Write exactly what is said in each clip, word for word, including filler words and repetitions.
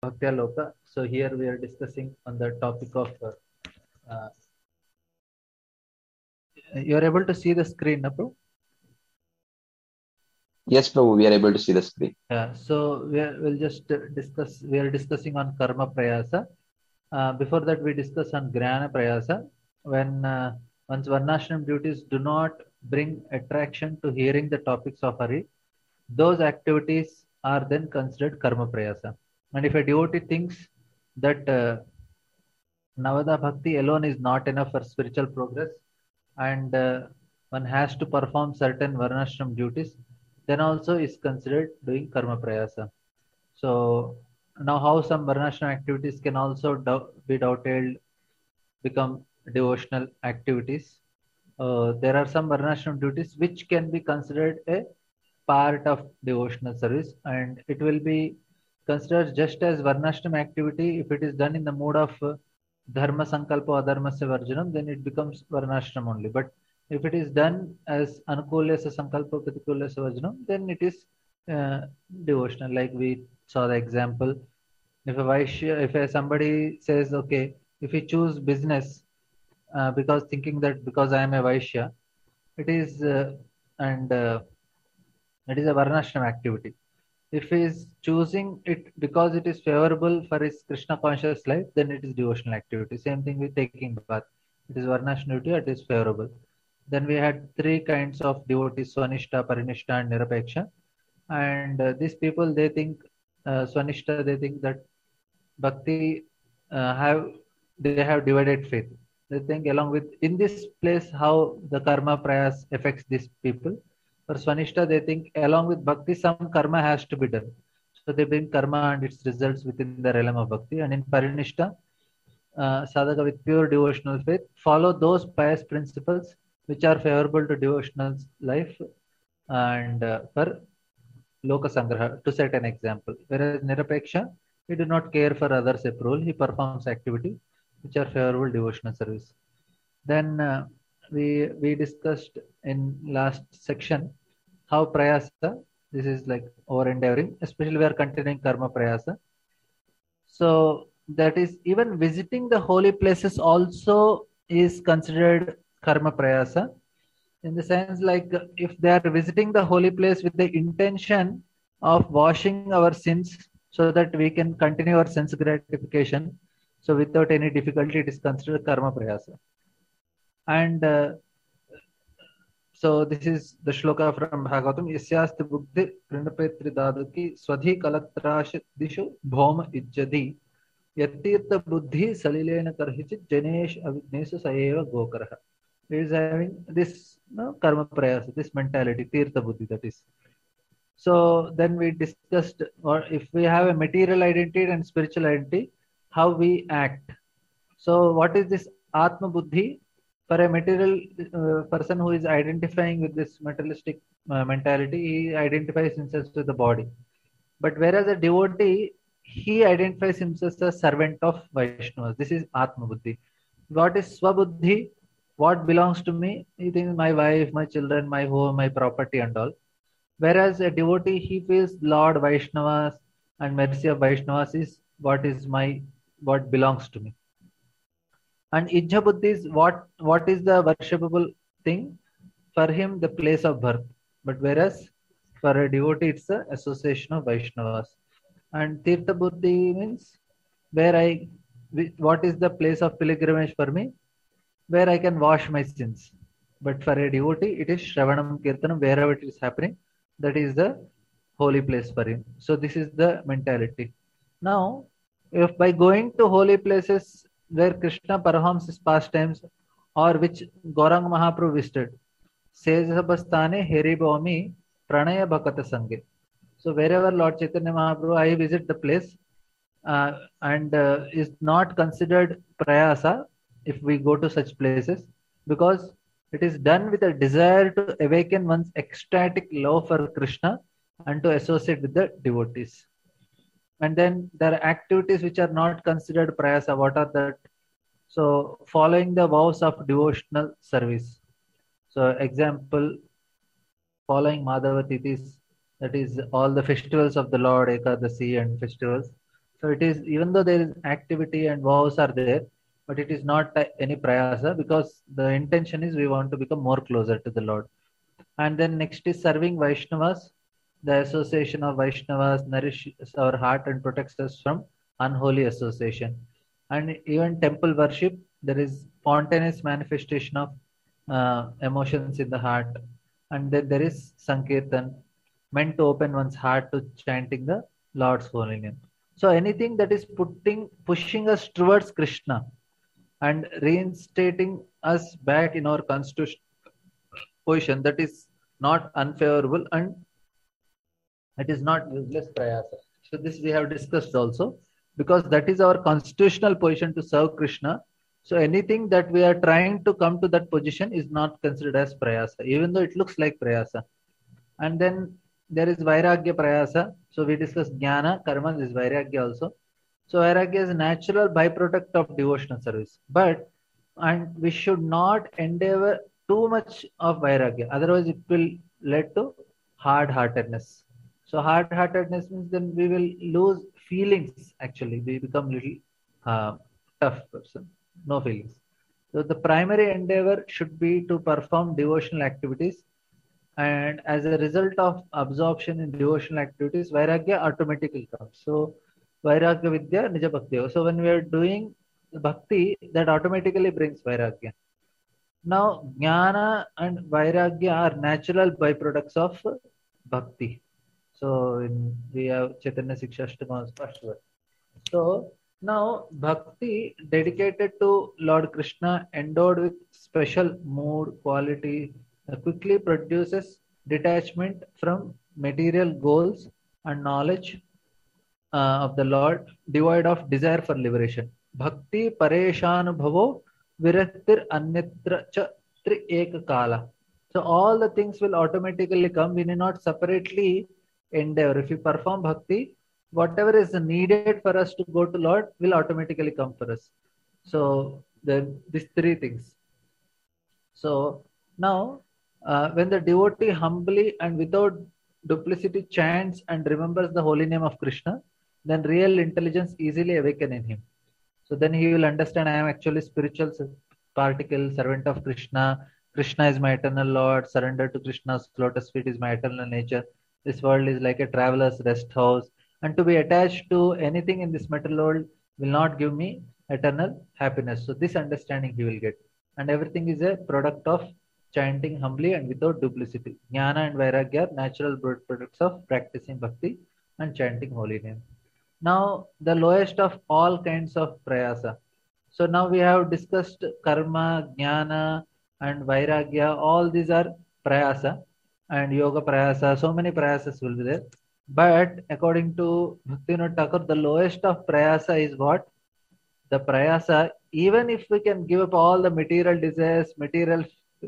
Bhaktya Loka. So here we are discussing on the topic of. Uh, uh, you are able to see the screen, no, bro? Yes, Prabhu, we are able to see the screen. Yeah. So we are, we'll just uh, discuss. We are discussing on karma prayasa. Uh, before that, we discuss on Gnana Prayasa. When uh, one's Varnashram duties do not bring attraction to hearing the topics of Hari, those activities are then considered Karma Prayasa. And if a devotee thinks that uh, Navada Bhakti alone is not enough for spiritual progress and uh, one has to perform certain Varnashram duties, then also is considered doing Karma Prayasa. So now how some Varnashram activities can also dou- be dovetailed become devotional activities. Uh, there are some Varnashram duties which can be considered a part of devotional service, and it will be considered just as Varnashram activity if it is done in the mode of uh, Dharma Sankalpa Adharmasya Varjanam, then it becomes Varnashram only. But if it is done as Anukulyasa Sankalpa Pratikulyasa Varjanam, then it is uh, devotional. Like we saw the example, if a Vaishya, if a, somebody says, okay, if he choose business uh, because thinking that because I am a Vaishya, it is uh, and uh, it is a Varnashram activity. If he is choosing it because it is favorable for his Krishna conscious life, then it is devotional activity. Same thing with taking bath. It is Varnashram duty, it is favorable. Then we had three kinds of devotees: Swanishta, Parinishta, and Nirapeksha. And uh, these people, they think uh, Swanishta, they think that Bhakti uh, have they have divided faith. They think along with in this place how the karma prayas affects these people. For Swanishta, they think along with Bhakti some karma has to be done. So they bring karma and its results within the realm of Bhakti. And in Parinishta, uh, sadhaka with pure devotional faith follow those pious principles which are favorable to devotional life and uh, for Loka Sangraha to set an example. Whereas Nirapeksha, he do not care for others' approval, he performs activity which are favorable devotional service. Then uh, we we discussed in last section how prayasa, this is like over endeavoring, especially we are continuing karma prayasa. So that is even visiting the holy places also is considered karma prayasa in the sense like if they are visiting the holy place with the intention of washing our sins so that we can continue our sense gratification, so without any difficulty it is considered karma prayasa. And uh, so this is the shloka from Bhagavatam. Yasyasti buddhi prinapetri dadaki swadhi kalatrash dishu bhoma ijjadi yatirtha buddhi salilena karhichit janesh avignesu saeva gokaraha. He is having this no, karma prayas, this mentality, tirtha buddhi, that is. So then we discussed, or if we have a material identity and spiritual identity, how we act. So what is this Atma Buddhi? For a material uh, person who is identifying with this materialistic uh, mentality, he identifies himself with the body. But whereas a devotee, he identifies himself as a servant of Vaishnavas. This is Atma Buddhi. What is Swabuddhi? What belongs to me? He thinks my wife, my children, my home, my property and all. Whereas a devotee, he feels Lord Vaishnavas and mercy of Vaishnavas is what is my, what belongs to me. And Ijja Buddhi is what, what is the worshipable thing? For him, the place of birth. But whereas for a devotee, it's the association of Vaishnavas. And Tirtha Buddhi means where I, what is the place of pilgrimage for me? Where I can wash my sins. But for a devotee, it is Shravanam Kirtanam, wherever it is happening, that is the holy place for him. So this is the mentality. Now, if by going to holy places where Krishna performs his pastimes or which Gauranga Mahaprabhu visited, Sejabastane Heribhami Pranaya Bhakata Sange. So wherever Lord Chaitanya Mahaprabhu, I visit the place uh, and uh, is not considered prayasa if we go to such places because it is done with a desire to awaken one's ecstatic love for Krishna and to associate with the devotees. And then there are activities which are not considered prayasa. What are that? So following the vows of devotional service. So example, following Madhava Tithis, that is all the festivals of the Lord, Ekadasi and festivals, So it is, even though there is activity and vows are there, but it is not uh, any prayasa, because the intention is we want to become more closer to the Lord. And then next is serving Vaishnavas. The association of Vaishnavas nourishes our heart and protects us from unholy association. And even temple worship, there is spontaneous manifestation of uh, emotions in the heart. And then there is Sankirtan, meant to open one's heart to chanting the Lord's holy name. So anything that is putting pushing us towards Krishna and reinstating us back in our constitution position, that is not unfavorable and it is not useless prayasa. So this we have discussed also, because that is our constitutional position to serve Krishna. So anything that we are trying to come to that position is not considered as prayasa, even though it looks like prayasa. And then there is Vairagya prayasa. So we discussed Jnana, Karma, this is Vairagya also. So Vairagya is a natural byproduct of devotional service. But, and we should not endeavor too much of Vairagya. Otherwise it will lead to hard-heartedness. So hard-heartedness means then we will lose feelings actually. We become little uh, tough person, no feelings. So the primary endeavor should be to perform devotional activities, and as a result of absorption in devotional activities, Vairagya automatically comes. So Vairagya Vidya Nija Bhakti. So when we are doing Bhakti, that automatically brings Vairagya. Now Jnana and Vairagya are natural byproducts of Bhakti. So in, we have Chaitanya Sikshashtama's first word. So now Bhakti dedicated to Lord Krishna, endowed with special mood, quality, uh, quickly produces detachment from material goals and knowledge uh, of the Lord, devoid of desire for liberation. Bhakti pareshanubhavo viraktir anyatra cha tri ek kala. So all the things will automatically come. We need not separately endeavor. If you perform bhakti, whatever is needed for us to go to Lord will automatically come for us. So the these three things. So now, uh, when the devotee humbly and without duplicity chants and remembers the holy name of Krishna, then real intelligence easily awaken in him. So then he will understand, I am actually spiritual particle, servant of Krishna. Krishna is my eternal Lord. Surrender to Krishna's lotus feet is my eternal nature. This world is like a traveler's rest house. And to be attached to anything in this material world will not give me eternal happiness. So this understanding he will get. And everything is a product of chanting humbly and without duplicity. Jnana and Vairagya are natural products of practicing bhakti and chanting holy name. Now, the lowest of all kinds of prayasa. So now we have discussed karma, jnana, and vairagya. All these are prayasa and yoga prayasa. So many prayasas will be there. But according to Bhaktivinoda Thakur, the lowest of prayasa is what? The prayasa, even if we can give up all the material desires, material,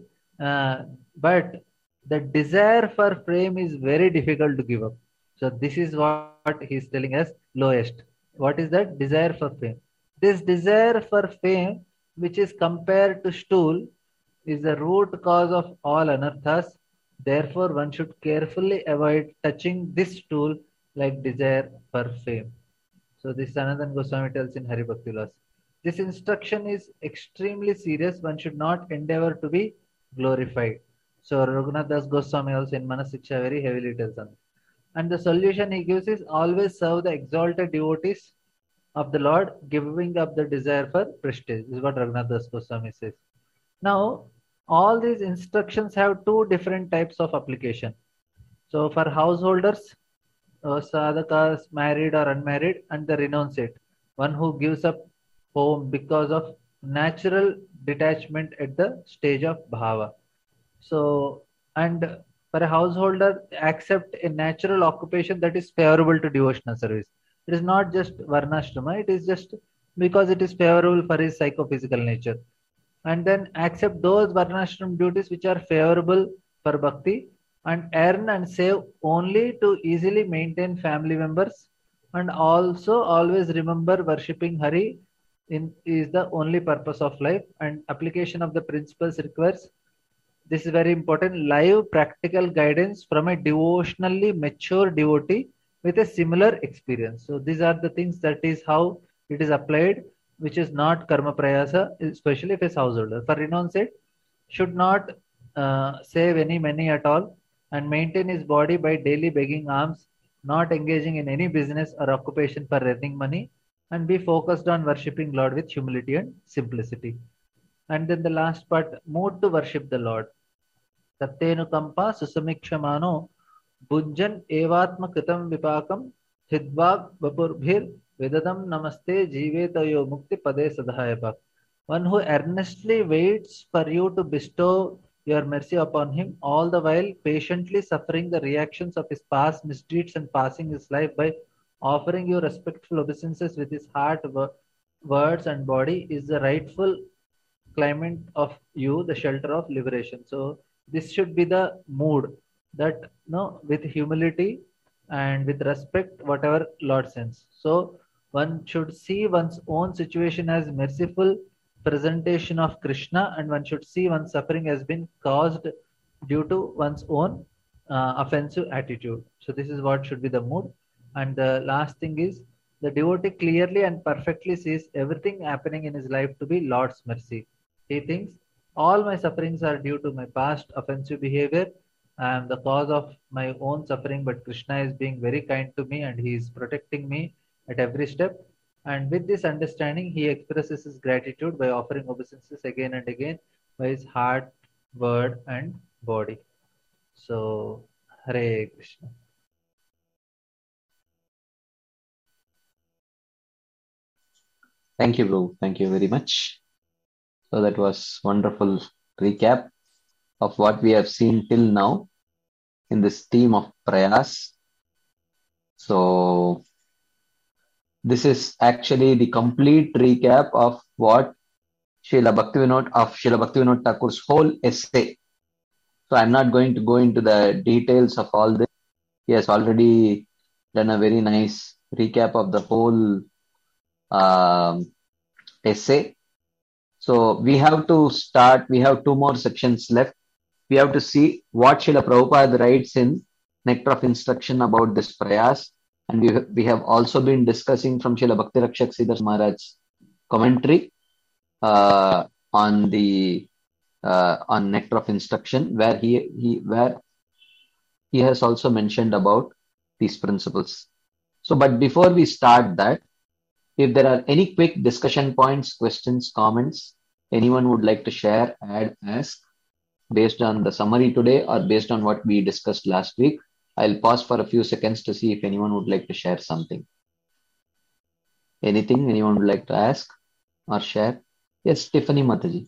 uh, but the desire for fame is very difficult to give up. So this is what he's telling us, lowest. What is that? Desire for fame. This desire for fame, which is compared to stool, is the root cause of all anarthas. Therefore, one should carefully avoid touching this stool like desire for fame. So this Sanatana Goswami tells in Hari Bhakti Vilas. This instruction is extremely serious. One should not endeavor to be glorified. So Raghunath Das Goswami also in Manasiksha very heavily tells on. And the solution he gives is always serve the exalted devotees of the Lord, giving up the desire for prestige. This is what Raghunath Das Goswami says. Now, all these instructions have two different types of application. So for householders, uh, sadhakas, married or unmarried, and the renunciate, one who gives up home because of natural detachment at the stage of bhava. So, and for a householder, accept a natural occupation that is favorable to devotional service. It is not just varnashrama, it is just because it is favorable for his psychophysical nature. And then accept those varnashram duties which are favorable for bhakti, and earn and save only to easily maintain family members, and also always remember worshipping Hari in, is the only purpose of life, and application of the principles requires, this is very important, live practical guidance from a devotionally mature devotee with a similar experience. So these are the things that is how it is applied, which is not karma prayasa, especially if a householder. For renunciate, should not uh, save any money at all and maintain his body by daily begging alms, not engaging in any business or occupation for earning money, and be focused on worshipping Lord with humility and simplicity. And then the last part, mood to worship the Lord. Tattenukampa susamikshmano bhunjan evatma kritam vipakam hidvag vapurbhir vedadam namaste jivetayo mukti pade sadhayabak. One who earnestly waits for you to bestow your mercy upon him, all the while patiently suffering the reactions of his past misdeeds and passing his life by offering you respectful obeisances with his heart, words, and body, is the rightful claimant of you, the shelter of liberation. So this should be the mood that no, with humility and with respect, whatever Lord sends. So one should see one's own situation as merciful presentation of Krishna, and one should see one's suffering has been caused due to one's own uh, offensive attitude. So this is what should be the mood. And the last thing is the devotee clearly and perfectly sees everything happening in his life to be Lord's mercy. He thinks all my sufferings are due to my past offensive behavior. I am the cause of my own suffering, but Krishna is being very kind to me and he is protecting me at every step. And with this understanding, he expresses his gratitude by offering obeisances again and again by his heart, word, and body. So, Hare Krishna. Thank you, bro. Thank you very much. So that was wonderful recap of what we have seen till now in this theme of prayas. So this is actually the complete recap of what Srila Bhaktivinoda of Srila Bhaktivinoda Thakur's whole essay. So I'm not going to go into the details of all this. He has already done a very nice recap of the whole um, essay. So we have to start, we have two more sections left. We have to see what Srila Prabhupada writes in Nectar of Instruction about this prayas. And we, we have also been discussing from Srila Bhakti Rakshak Siddhar Maharaj's commentary uh, on the uh, on Nectar of Instruction, where he, he where he has also mentioned about these principles. So, but before we start that, if there are any quick discussion points, questions, comments, anyone would like to share, add, ask, based on the summary today or based on what we discussed last week, I'll pause for a few seconds to see if anyone would like to share something. Anything anyone would like to ask or share? Yes, Tiffany Mataji.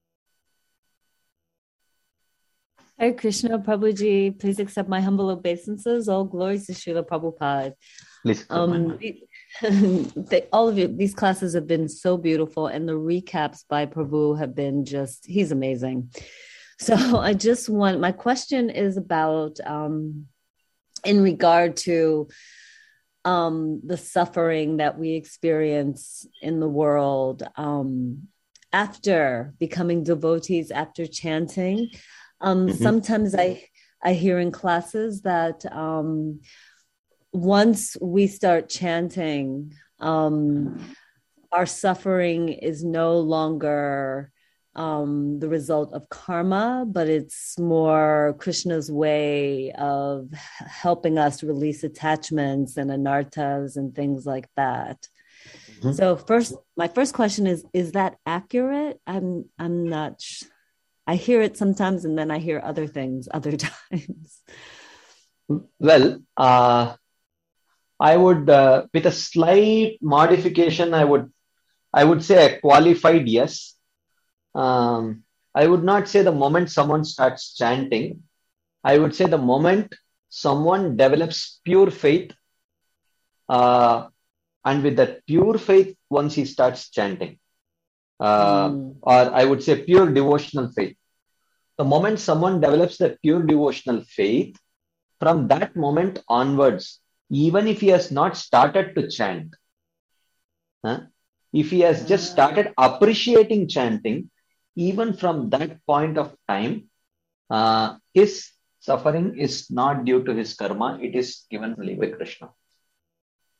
Hare Krishna, Prabhuji, please accept my humble obeisances. All glories to Srila Prabhupada. Please. Um, they, all of you, these classes have been so beautiful, and the recaps by Prabhu have been just, he's amazing. So I just want, my question is about, um, in regard to um, the suffering that we experience in the world um, after becoming devotees, after chanting. Um, mm-hmm. Sometimes I, I hear in classes that um, once we start chanting, um, our suffering is no longer um, the result of karma, but it's more Krishna's way of helping us release attachments and anarthas and things like that. Mm-hmm. So first, my first question is, is that accurate? I'm, I'm not sure. I hear it sometimes, and then I hear other things other times. Well, uh, I would, uh, with a slight modification, I would, I would say a qualified yes. Um, I would not say the moment someone starts chanting. I would say the moment someone develops pure faith, uh, and with that pure faith, once he starts chanting. Uh, mm. Or I would say pure devotional faith. The moment someone develops that pure devotional faith, from that moment onwards, even if he has not started to chant, huh, if he has just started appreciating chanting, even from that point of time, uh, his suffering is not due to his karma, it is given only by Krishna.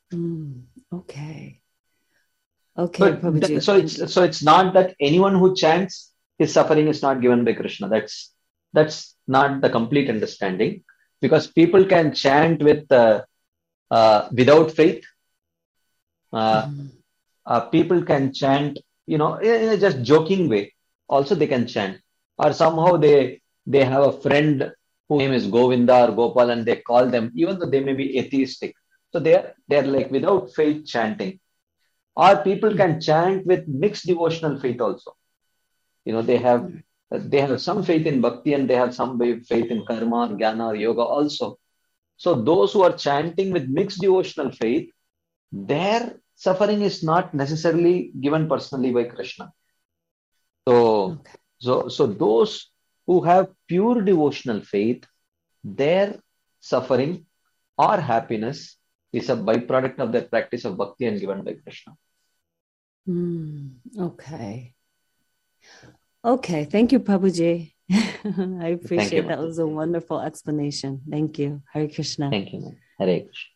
Mm, okay. Okay, So, Prabhuji. th- so it's so it's not that anyone who chants, his suffering is not given by Krishna. That's that's not the complete understanding, because people can chant with uh, uh, without faith. Uh, Mhm. uh, people can chant, you know, in a just joking way. Also, they can chant, or somehow they they have a friend whose name is Govinda or Gopal, and they call them, even though they may be atheistic. So they are they are like without faith chanting. Or people can chant with mixed devotional faith also. You know, they have they have some faith in bhakti and they have some faith in karma or jnana or yoga also. So those who are chanting with mixed devotional faith, their suffering is not necessarily given personally by Krishna. So, Okay. so, so those who have pure devotional faith, their suffering or happiness is a byproduct of their practice of bhakti and given by Krishna. Mm, okay. Okay. Thank you, Prabhuji. I appreciate you, that. Mataji. Was a wonderful explanation. Thank you. Hare Krishna. Thank you, ma'am. Hare Krishna.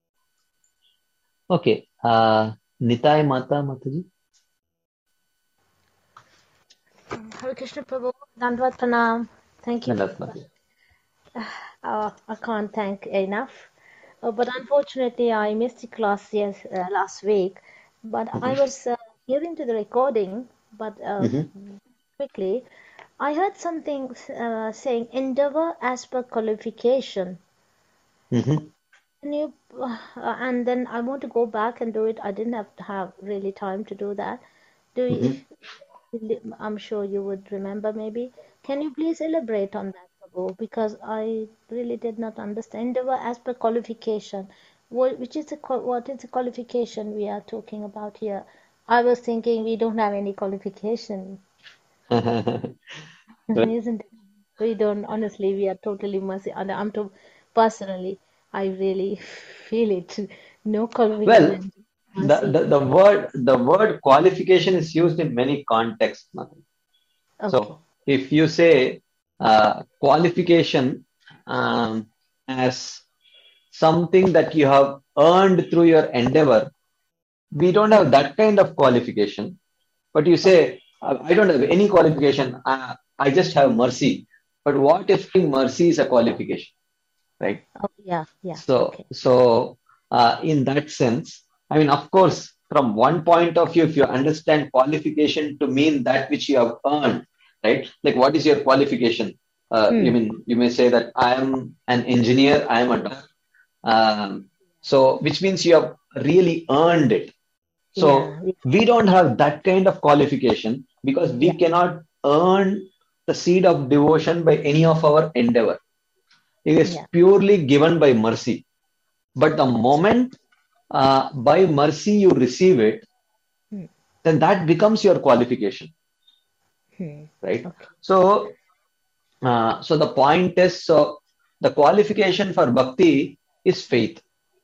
Okay. Uh, Nitai Mata Mataji. Hare Krishna Prabhu, Dandvat Pranam. Thank you. Dandavat Mataji. Uh, I can't thank enough. Uh, but unfortunately, I missed the class yes, uh, last week. But I was uh, hearing to the recording, but uh, Mm-hmm. quickly, I heard something uh, saying endeavor as per qualification. Mm-hmm. Can you, uh, and then I want to go back and do it. I didn't have to have really time to do that. Do you, Mm-hmm. I'm sure you would remember maybe. Can you please elaborate on that, Prabhu? Because I really did not understand. Endeavor as per qualification. What, which is the, what is the qualification we are talking about here? I was thinking we don't have any qualification, isn't it? We don't, honestly, we are totally mercy. And I'm to, personally, I really feel it. No Well, qualification, the, mercy. the, the word the word qualification is used in many contexts, Mataji. Okay. So if you say uh, qualification um, as something that you have earned through your endeavor, we don't have that kind of qualification. But you say, uh, I don't have any qualification, uh, I just have mercy. But what if mercy is a qualification, right? Oh, yeah, yeah. So, Okay. so uh, in that sense, I mean, of course, from one point of view, if you understand qualification to mean that which you have earned, right? Like, what is your qualification? Uh, you Hmm. mean you may say that I am an engineer, I am a doctor. Um, so, which means you have really earned it. So, Yeah, we- we don't have that kind of qualification because we yeah, cannot earn the seed of devotion by any of our endeavor. It is yeah. purely given by mercy. But the moment uh, by mercy you receive it, Hmm. then that becomes your qualification, Hmm. right? Okay. So, uh, so the point is, so the qualification for bhakti is faith.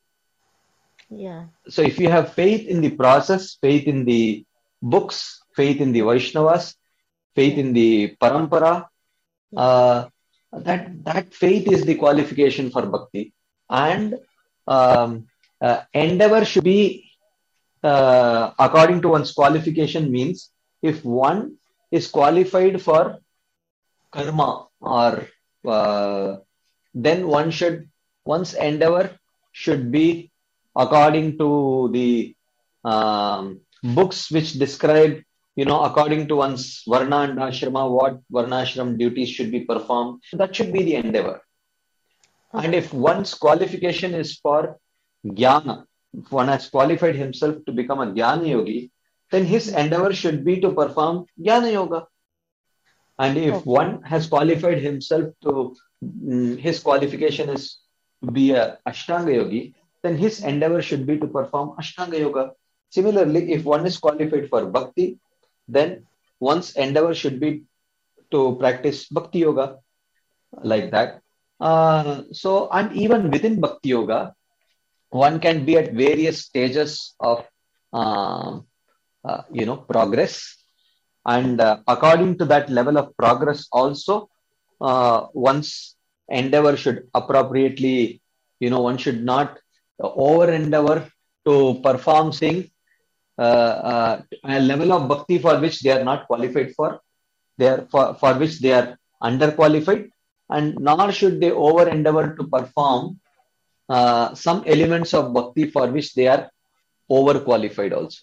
Yeah. So if you have faith in the process, faith in the books, faith in the Vaishnavas, faith Yeah. in the parampara, Yeah. uh, that that faith is the qualification for bhakti. And um, uh, endeavor should be uh, according to one's qualification, means if one is qualified for karma or uh, then one should one's endeavor should be according to the um, books which describe, you know, according to one's varna and ashrama, what varnashram duties should be performed. That should be the endeavor. And Okay. if one's qualification is for jnana, if one has qualified himself to become a jnana yogi, then his endeavor should be to perform jnana yoga. And if Okay. one has qualified himself to, mm, his qualification is to be a Ashtanga yogi, then his endeavor should be to perform Ashtanga yoga. Similarly, if one is qualified for bhakti, then one's endeavor should be to practice bhakti yoga, like that. Uh, so, and even within bhakti yoga, one can be at various stages of, uh, uh, you know, progress. And uh, according to that level of progress also, uh, one's endeavor should appropriately, you know, one should not over endeavor to perform things, uh, uh, a level of bhakti for which they are not qualified for, they are for, for which they are underqualified, and nor should they over endeavor to perform uh, some elements of bhakti for which they are overqualified also.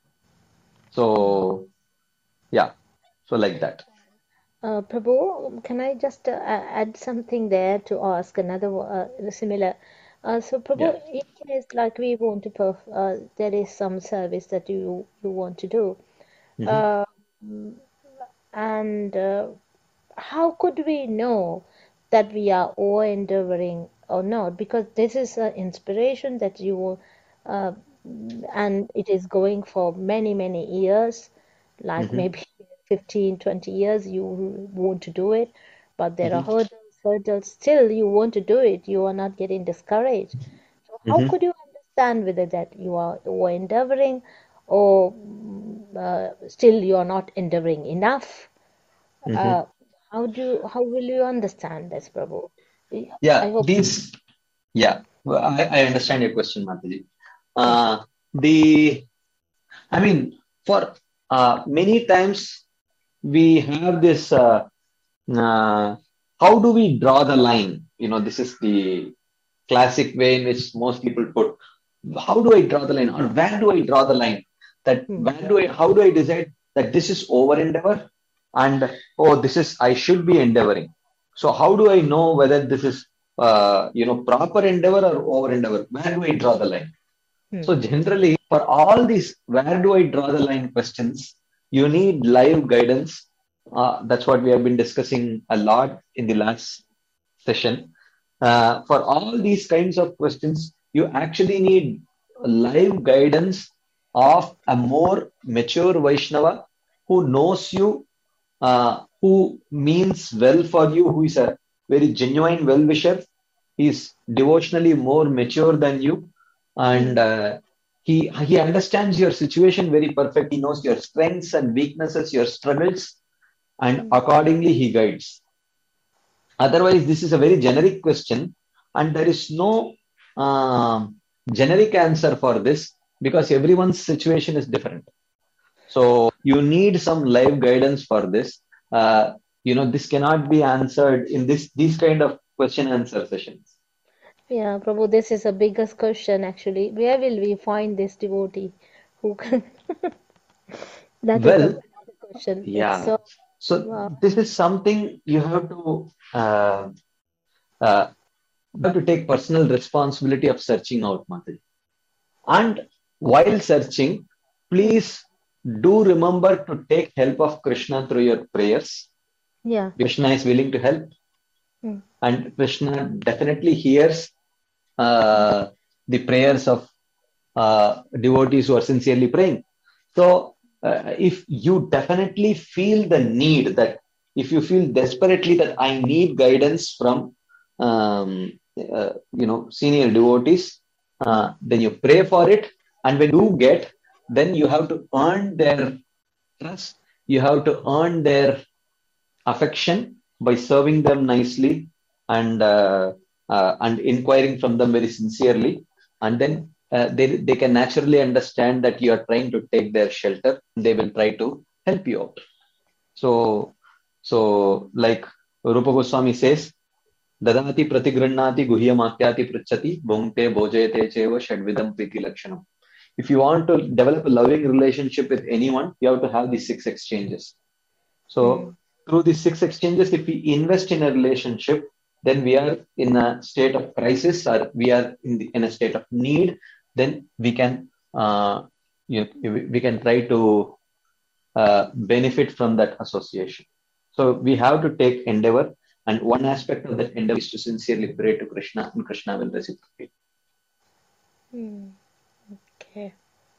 So, yeah, so like that. Uh, Prabhu, can I just uh, add something there to ask another uh, similar? Uh, so, Yeah. Prabhu, in case like we want to perf uh, there is some service that you you want to do, Mhm. uh, and uh, how could we know that we are over endeavoring or not? Because this is an inspiration that you, uh, and it is going for many many years, like Mhm. maybe fifteen, twenty years you want to do it, but there are Mhm. hurdles, hurdles. Still, you want to do it. You are not getting discouraged. So how Mhm. could you understand whether that you are over endeavoring or mm, uh, still you are not endeavoring enough? Mhm. Uh, how do how will you understand this, Prabhu? I Yeah, hope. these, yeah, well, I, I understand your question, Mataji. Uh, the, I mean, for uh, many times we have this, uh, uh, how do we draw the line? You know, this is the classic way in which most people put, how do I draw the line, or where do I draw the line? That Hmm. where do I, how do I decide that this is over endeavor and oh, this is, I should be endeavoring. So how do I know whether this is, uh, you know, proper endeavor or over endeavor? Where do I draw the line? Hmm. So generally, for all these, where do I draw the line questions, you need live guidance. Uh, that's what we have been discussing a lot in the last session. Uh, for all these kinds of questions, you actually need live guidance of a more mature Vaishnava who knows you, uh, who means well for you, who is a very genuine well-wisher. He is devotionally more mature than you, and Hmm. uh, he he understands your situation very perfectly. He knows your strengths and weaknesses, your struggles, and Hmm. accordingly he guides. Otherwise, this is a very generic question, and there is no um generic answer for this because everyone's situation is different. So you need some live guidance for this. Uh, you know, this cannot be answered in this these kind of question answer sessions. Yeah, Prabhu, this is the biggest question actually. Where will we find this devotee who can? That is a Well, another question. It's yeah. so So wow. this is something you have to uh, uh, you have to take personal responsibility of searching out, Mataji. And while searching, Hmm. please do remember to take help of Krishna through your prayers. Yeah. Krishna is willing to help, Hmm. and Krishna definitely hears Hmm. uh, the prayers of uh, devotees who are sincerely praying. So, uh, if you definitely feel the need that, if you feel desperately that I need guidance from, um, uh, you know, senior devotees, Hmm. uh, then you pray for it. And when you get, then you have to earn their trust. You have to earn their affection by serving them nicely and uh, uh, and inquiring from them very sincerely, and then uh, they they can naturally understand that you are trying to take their shelter. They will try to help you out. So so like Rupa Goswami says, Dadati pratigrunnati guhyamakyati pruchati bhungte bhojayate cheva shadvidam priti lakshanam. If you want to develop a loving relationship with anyone, you have to have these six exchanges. Hmm. So through these six exchanges, if we invest in a relationship, then we are in a state of crisis or we are in, the, in a state of need. Then we can uh, you know, we we can try to uh, benefit from that association. So we have to take endeavor, and one aspect of that endeavor is to sincerely pray to Krishna, and Krishna will reciprocate. Hmm. Okay.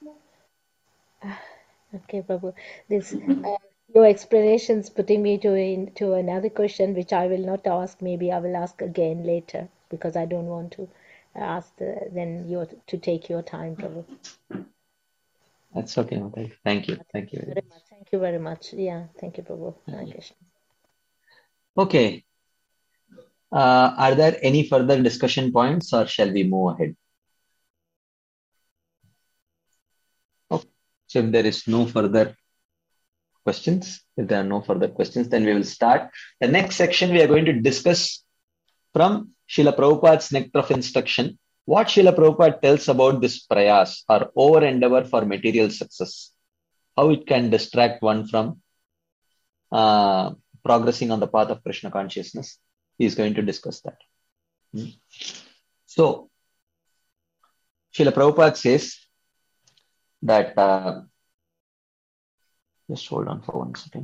Okay, Prabhu. This uh, your explanations putting me to in, to another question which I will not ask. Maybe I will ask again later because I don't want to ask the, then you to take your time, Prabhu. That's okay, Mataji. Thank you. Yeah, thank Thank you you very very much. much. Thank you very much. Yeah, thank you, Prabhu. Hare Uh, Krishna. Okay. Uh, are there any further discussion points or shall we move ahead? So if there is no further questions, if there are no further questions, then we will start. The next section we are going to discuss from Srila Prabhupada's Nectar of Instruction, what Srila Prabhupada tells about this prayas or over endeavor for material success, how it can distract one from uh, progressing on the path of Krishna consciousness. He is going to discuss that. So, Srila Prabhupada says that, uh, just hold on for one second.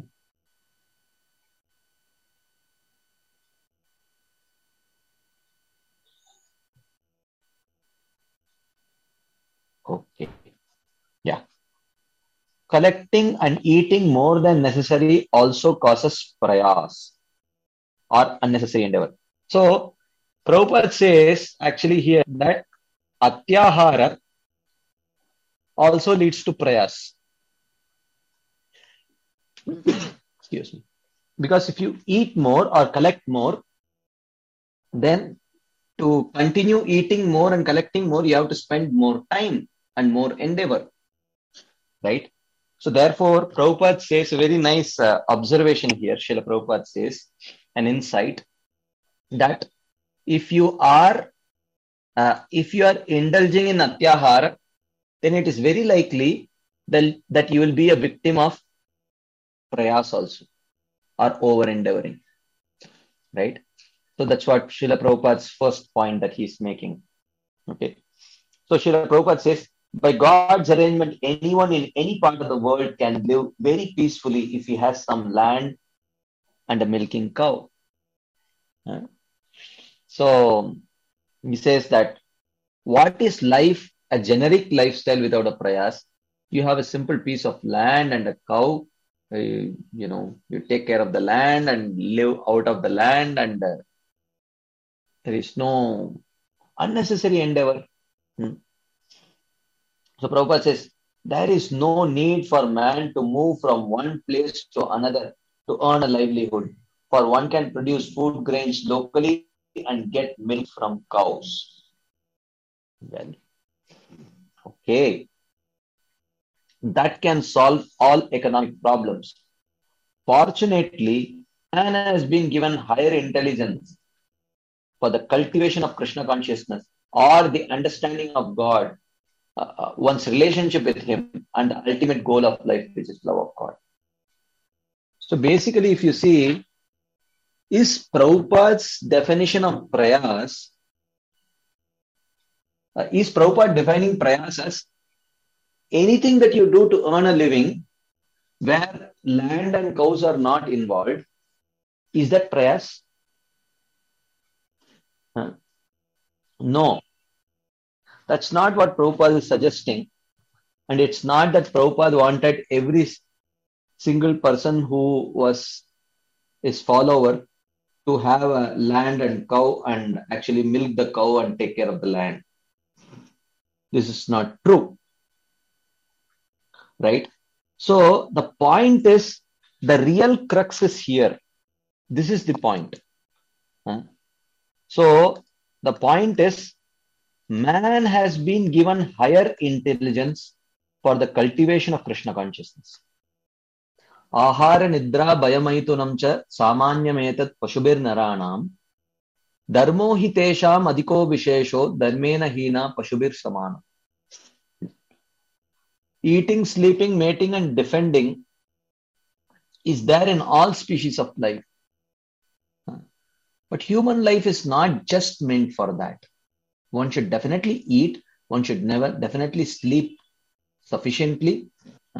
Okay. Yeah. Collecting and eating more than necessary also causes prayas or unnecessary endeavor. So, Prabhupada says actually here that atyahara also leads to prayas. Excuse me. Because if you eat more or collect more, then to continue eating more and collecting more, you have to spend more time and more endeavor. Right? So therefore, Prabhupada says a very nice uh, observation here. Srila Prabhupada says an insight that if you are uh, if you are indulging in atyahara, then it is very likely that, that you will be a victim of prayas also or over endeavoring. Right? So that's what Srila Prabhupada's first point that he's making. Okay. So Srila Prabhupada says, by God's arrangement, anyone in any part of the world can live very peacefully if he has some land and a milking cow. Uh, so he says that what is life, a generic lifestyle without a prayas? You have a simple piece of land and a cow. Uh, you know, you take care of the land and live out of the land, and uh, there is no unnecessary endeavor. Hmm. So Prabhupada says, there is no need for man to move from one place to another to earn a livelihood. For one can produce food grains locally and get milk from cows. Well, okay. That can solve all economic problems. Fortunately, man has been given higher intelligence for the cultivation of Krishna consciousness or the understanding of God, uh, one's relationship with Him, and the ultimate goal of life, which is love of God. So basically, if you see, is Prabhupada's definition of prayas, uh, is Prabhupada defining prayas as anything that you do to earn a living where land and cows are not involved? Is that prayas? Huh? No. That's not what Prabhupada is suggesting. And it's not that Prabhupada wanted every single person who was his follower to have a land and cow and actually milk the cow and take care of the land. This is not true. Right? So the point is, the real crux is here. This is the point. Huh? So the point is, man has been given higher intelligence for the cultivation of Krishna consciousness. Ahara nidra bayamaitunam cha samanyametat pashubir naranam dharmo hitesham adhiko vishesho dharmena hina pashubir samana. Eating, sleeping, mating and defending is there in all species of life. But human life is not just meant for that. One should definitely eat. One should never definitely sleep sufficiently.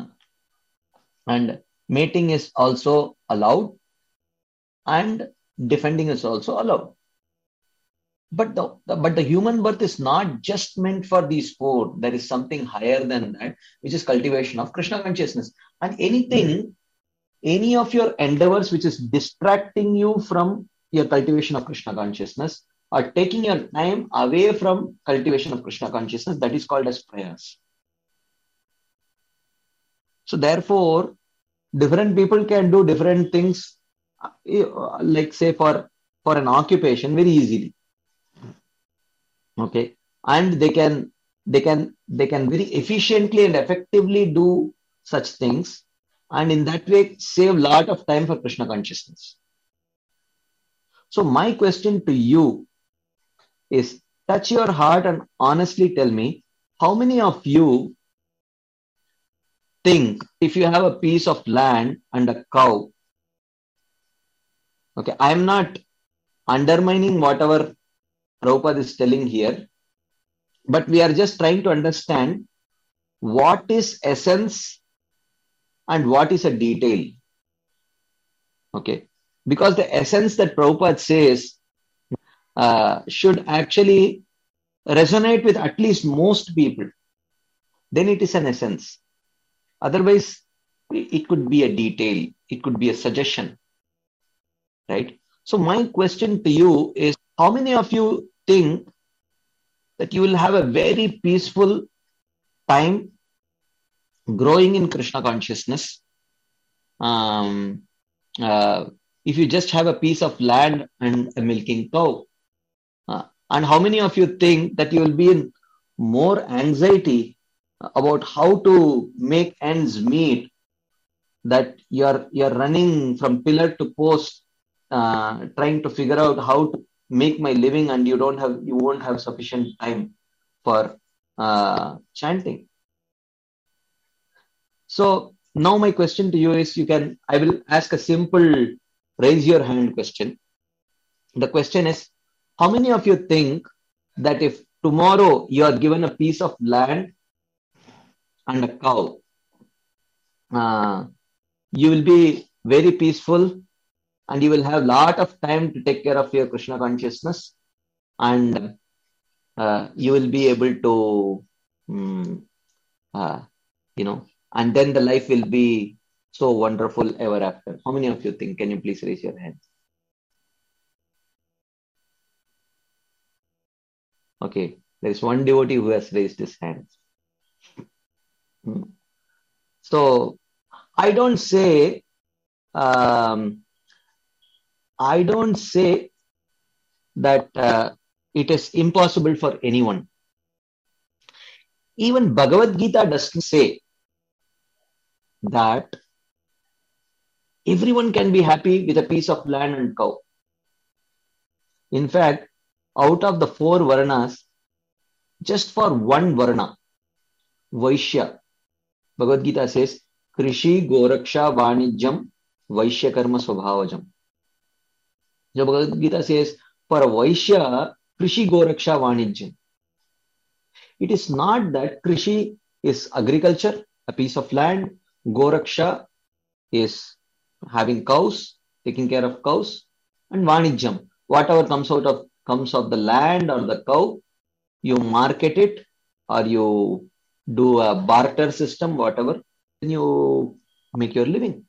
And mating is also allowed. And defending is also allowed. But the, the, but the human birth is not just meant for these four. There is something higher than that, which is cultivation of Krishna consciousness. And anything, any of your endeavors which is distracting you from your cultivation of Krishna consciousness or taking your time away from cultivation of Krishna consciousness, that is called as prayers. So therefore, different people can do different things, like say for, for an occupation very easily. Okay. And they can, they can, they can very efficiently and effectively do such things, and in that way save a lot of time for Krishna consciousness. So my question to you is, touch your heart and honestly tell me, how many of you think if you have a piece of land and a cow, okay, I'm not undermining whatever Prabhupada is telling here, but we are just trying to understand what is essence and what is a detail. Okay, because the essence that Prabhupada says uh, should actually resonate with at least most people, then it is an essence. Otherwise, it could be a detail, it could be a suggestion, right? So my question to you is, how many of you think that you will have a very peaceful time growing in Krishna consciousness um, uh, if you just have a piece of land and a milking cow? Uh, and how many of you think that you will be in more anxiety about how to make ends meet, that you're you're running from pillar to post, uh, trying to figure out how to make my living, and you don't have you won't have sufficient time for uh, chanting? So now my question to you is, you can I will ask a simple raise your hand question. The question is, how many of you think that if tomorrow you are given a piece of land and a cow, uh, you will be very peaceful and you will have lot of time to take care of your Krishna consciousness, and uh, you will be able to, um, uh, you know, and then the life will be so wonderful ever after? How many of you think? Can you please raise your hand? Okay, there is one devotee who has raised his hand. Hmm. So I don't say, um, I don't say that uh, it is impossible for anyone. Even Bhagavad Gita doesn't say that everyone can be happy with a piece of land and cow. In fact, out of the four Varnas, just for one Varna, Vaishya, Bhagavad Gita says, Krishi Goraksha Vanijam Vaishya Karma Swabhavajam. So Bhagavad Gita says, for a Vaishya, Krishi Goraksha Vanijam. It is not that Krishi is agriculture, a piece of land, Goraksha is having cows, taking care of cows, and Vanijam, whatever comes out of comes of the land or the cow, you market it or you do a barter system, whatever, then you make your living.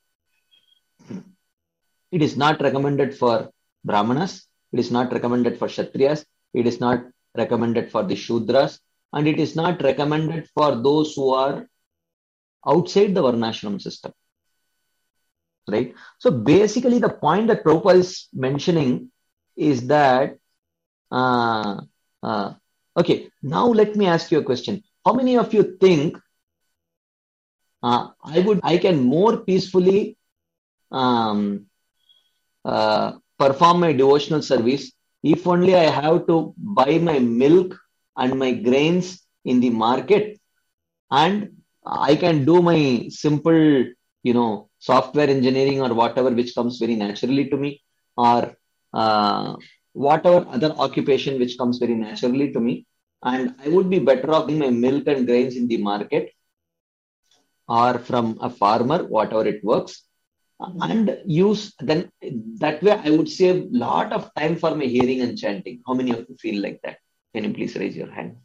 It is not recommended for Brahmanas, it is not recommended for Kshatriyas, it is not recommended for the Shudras, and it is not recommended for those who are outside the Varnashram system. Right? So basically the point that Prabhupada is mentioning is that, uh, uh, okay, now let me ask you a question. How many of you think uh, I would, I can more peacefully um, uh, perform my devotional service if only I have to buy my milk and my grains in the market, and I can do my simple, you know, software engineering or whatever, which comes very naturally to me, or uh, whatever other occupation which comes very naturally to me, and I would be better off buying my milk and grains in the market or from a farmer, whatever it works, and use, then that way I would save a lot of time for my hearing and chanting. How many of you feel like that? Can you please raise your hand?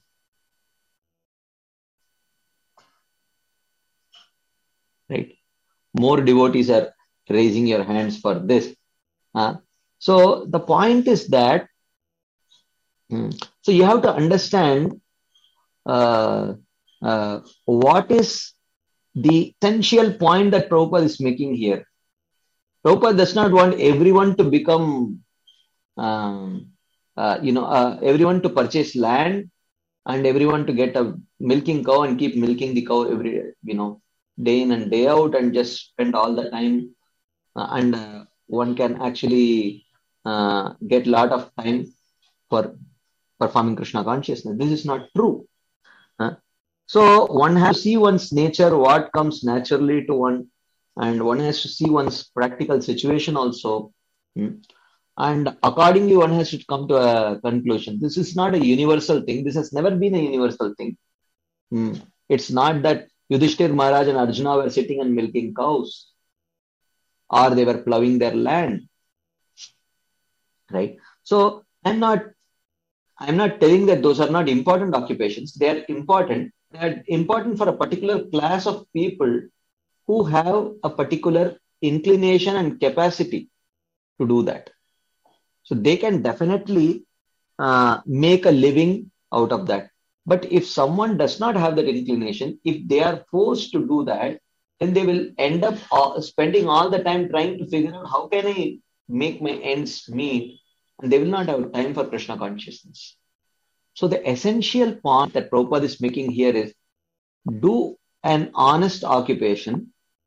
Right? More devotees are raising your hands for this. Uh, so the point is that, hmm, so you have to understand uh, uh, what is the essential point that Prabhupada is making here. Prabhupada does not want everyone to become, um, uh, you know, uh, everyone to purchase land and everyone to get a milking cow and keep milking the cow every, you know, day in and day out and just spend all the time, uh, and uh, one can actually uh, get a lot of time for performing Krishna consciousness. This is not true. Huh? So one has to see one's nature, what comes naturally to one, and one has to see one's practical situation also. Hmm. And accordingly, one has to come to a conclusion. This is not a universal thing. This has never been a universal thing. Hmm. It's not that Yudhishthir Maharaj and Arjuna were sitting and milking cows, or they were plowing their land, right? So I'm not, I'm not telling that those are not important occupations. They are important. They are important for a particular class of people who have a particular inclination and capacity to do that. So they can definitely uh, make a living out of that. But if someone does not have that inclination, if they are forced to do that, then they will end up uh, spending all the time trying to figure out how can I make my ends meet, and they will not have time for Krishna consciousness. So the essential point that Prabhupada is making here is do an honest occupation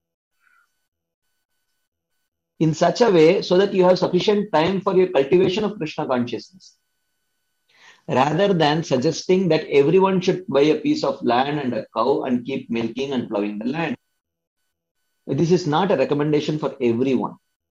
in such a way so that you have sufficient time for your cultivation of Krishna consciousness, rather than suggesting that everyone should buy a piece of land and a cow and keep milking and plowing the land. This is not a recommendation for everyone,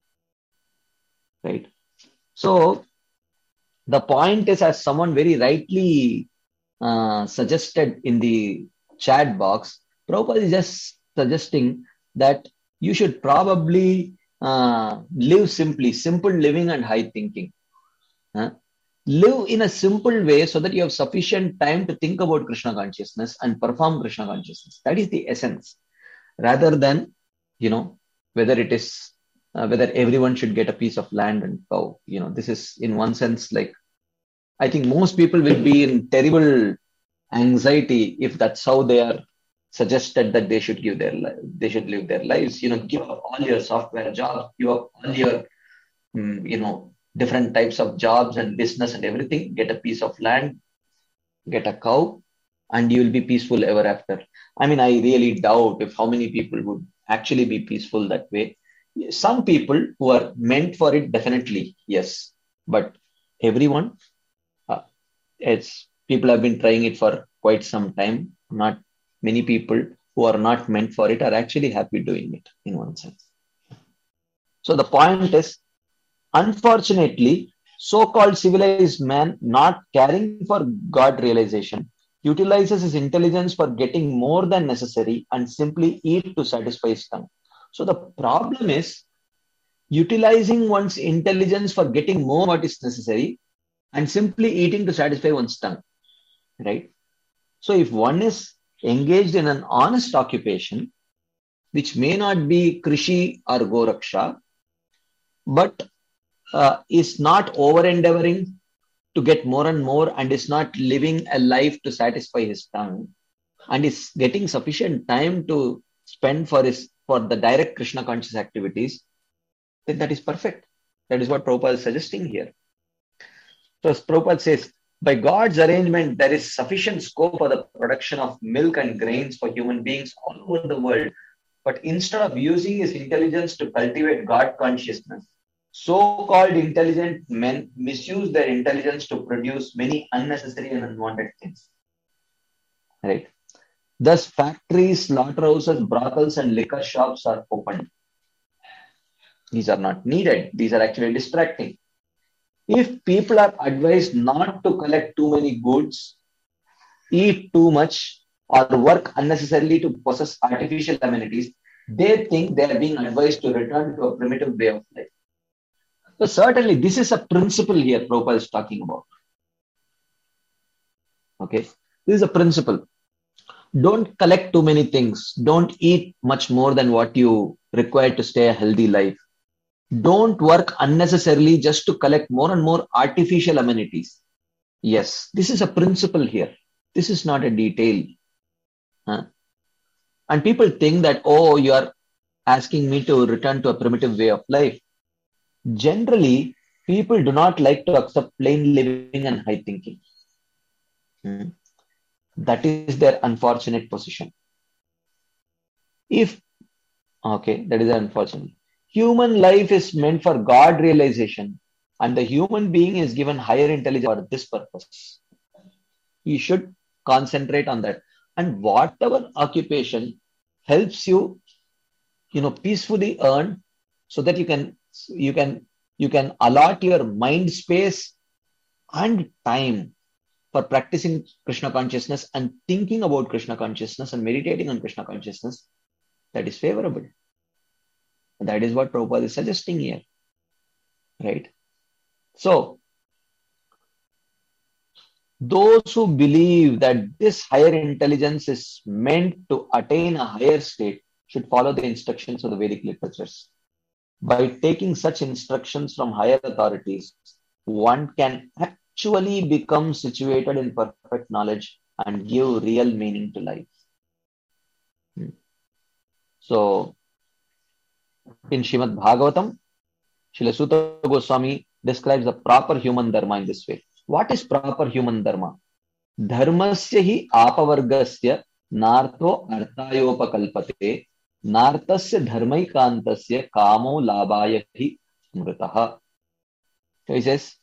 right? So the point is, as someone very rightly uh, suggested in the chat box, Prabhupada is just suggesting that you should probably uh, live simply, simple living and high thinking. Huh? Live in a simple way so that you have sufficient time to think about Krishna consciousness and perform Krishna consciousness. That is the essence. Rather than, you know, whether it is, uh, whether everyone should get a piece of land and cow. You know, this is in one sense like, I think most people will be in terrible anxiety if that's how they are suggested that they should give their li- they should live their lives. You know, give up all your software jobs, give up all your, um, you know, different types of jobs and business and everything, get a piece of land, get a cow, and you will be peaceful ever after. I mean, I really doubt if how many people would actually be peaceful that way. Some people who are meant for it, definitely, yes. But everyone, uh, it's people have been trying it for quite some time. Not many people who are not meant for it are actually happy doing it in one sense. So the point is, unfortunately, so-called civilized man not caring for God realization utilizes his intelligence for getting more than necessary and simply eat to satisfy his tongue. So the problem is utilizing one's intelligence for getting more what is necessary and simply eating to satisfy one's tongue, right? So if one is engaged in an honest occupation, which may not be Krishi or Goraksha, but Uh, is not over endeavoring to get more and more and is not living a life to satisfy his tongue and is getting sufficient time to spend for his for the direct Krishna conscious activities, then that is perfect. That is what Prabhupada is suggesting here. So as Prabhupada says, by God's arrangement, there is sufficient scope for the production of milk and grains for human beings all over the world. But instead of using his intelligence to cultivate God consciousness, so-called intelligent men misuse their intelligence to produce many unnecessary and unwanted things. Right? Thus, factories, slaughterhouses, brothels, and liquor shops are opened. These are not needed. These are actually distracting. If people are advised not to collect too many goods, eat too much, or work unnecessarily to possess artificial amenities, they think they are being advised to return to a primitive way of life. So certainly, this is a principle here Prabhupada is talking about. Okay, this is a principle. Don't collect too many things. Don't eat much more than what you require to stay a healthy life. Don't work unnecessarily just to collect more and more artificial amenities. Yes, this is a principle here. This is not a detail. Huh? And people think that, oh, you are asking me to return to a primitive way of life. Generally, people do not like to accept plain living and high thinking. Hmm. That is their unfortunate position. If, okay, that is unfortunate. Human life is meant for God realization, and the human being is given higher intelligence for this purpose. You should concentrate on that. And whatever occupation helps you, you know, peacefully earn, so that you can, you can, you can allot your mind space and time for practicing Krishna consciousness and thinking about Krishna consciousness and meditating on Krishna consciousness, that is favorable. And that is what Prabhupada is suggesting here, right? So, those who believe that this higher intelligence is meant to attain a higher state should follow the instructions of the Vedic literatures. By taking such instructions from higher authorities, one can actually become situated in perfect knowledge and give real meaning to life. So, in Srimad Bhagavatam, Srila Sutta Goswami describes the proper human dharma in this way. What is proper human dharma? Dharmasya hi apavargasya nartho arthayopakalpate nartasya dharmaikantasya kamo labhaya hi smritaha. So he says,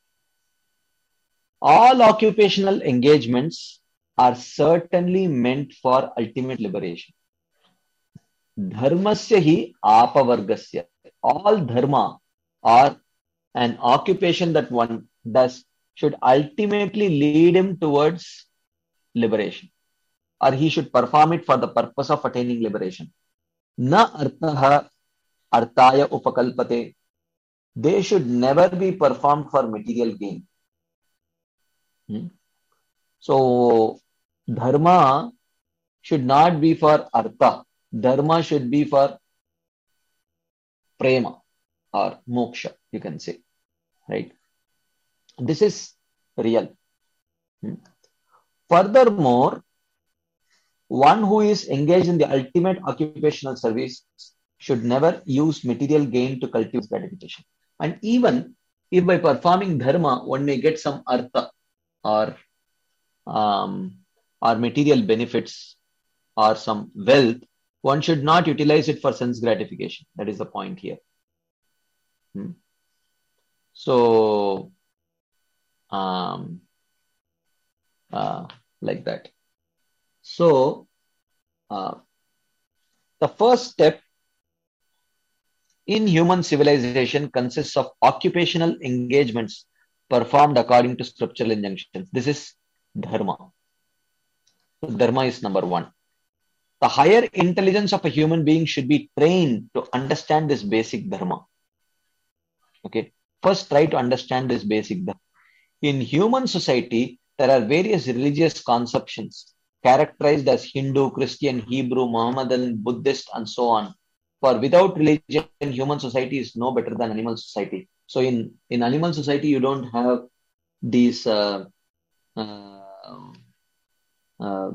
all occupational engagements are certainly meant for ultimate liberation. Dharmasya hi apavargasya. All dharma or an occupation that one does should ultimately lead him towards liberation, or he should perform it for the purpose of attaining liberation. Na arthaha arthaya upakalpate. They should never be performed for material gain. Hmm? So, dharma should not be for artha. Dharma should be for prema or moksha, you can say, right? This is real. Hmm? Furthermore, one who is engaged in the ultimate occupational service should never use material gain to cultivate gratification. And even if by performing dharma, one may get some artha or, um, or material benefits or some wealth, one should not utilize it for sense gratification. That is the point here. Hmm. So, um, uh, like that. So, uh, the first step in human civilization consists of occupational engagements performed according to scriptural injunctions. This is dharma. So dharma is number one. The higher intelligence of a human being should be trained to understand this basic dharma. Okay. First, try to understand this basic dharma. In human society, there are various religious conceptions characterized as Hindu, Christian, Hebrew, Mohammedan, Buddhist, and so on. For without religion, human society is no better than animal society. So in, in animal society, you don't have these uh, uh, uh,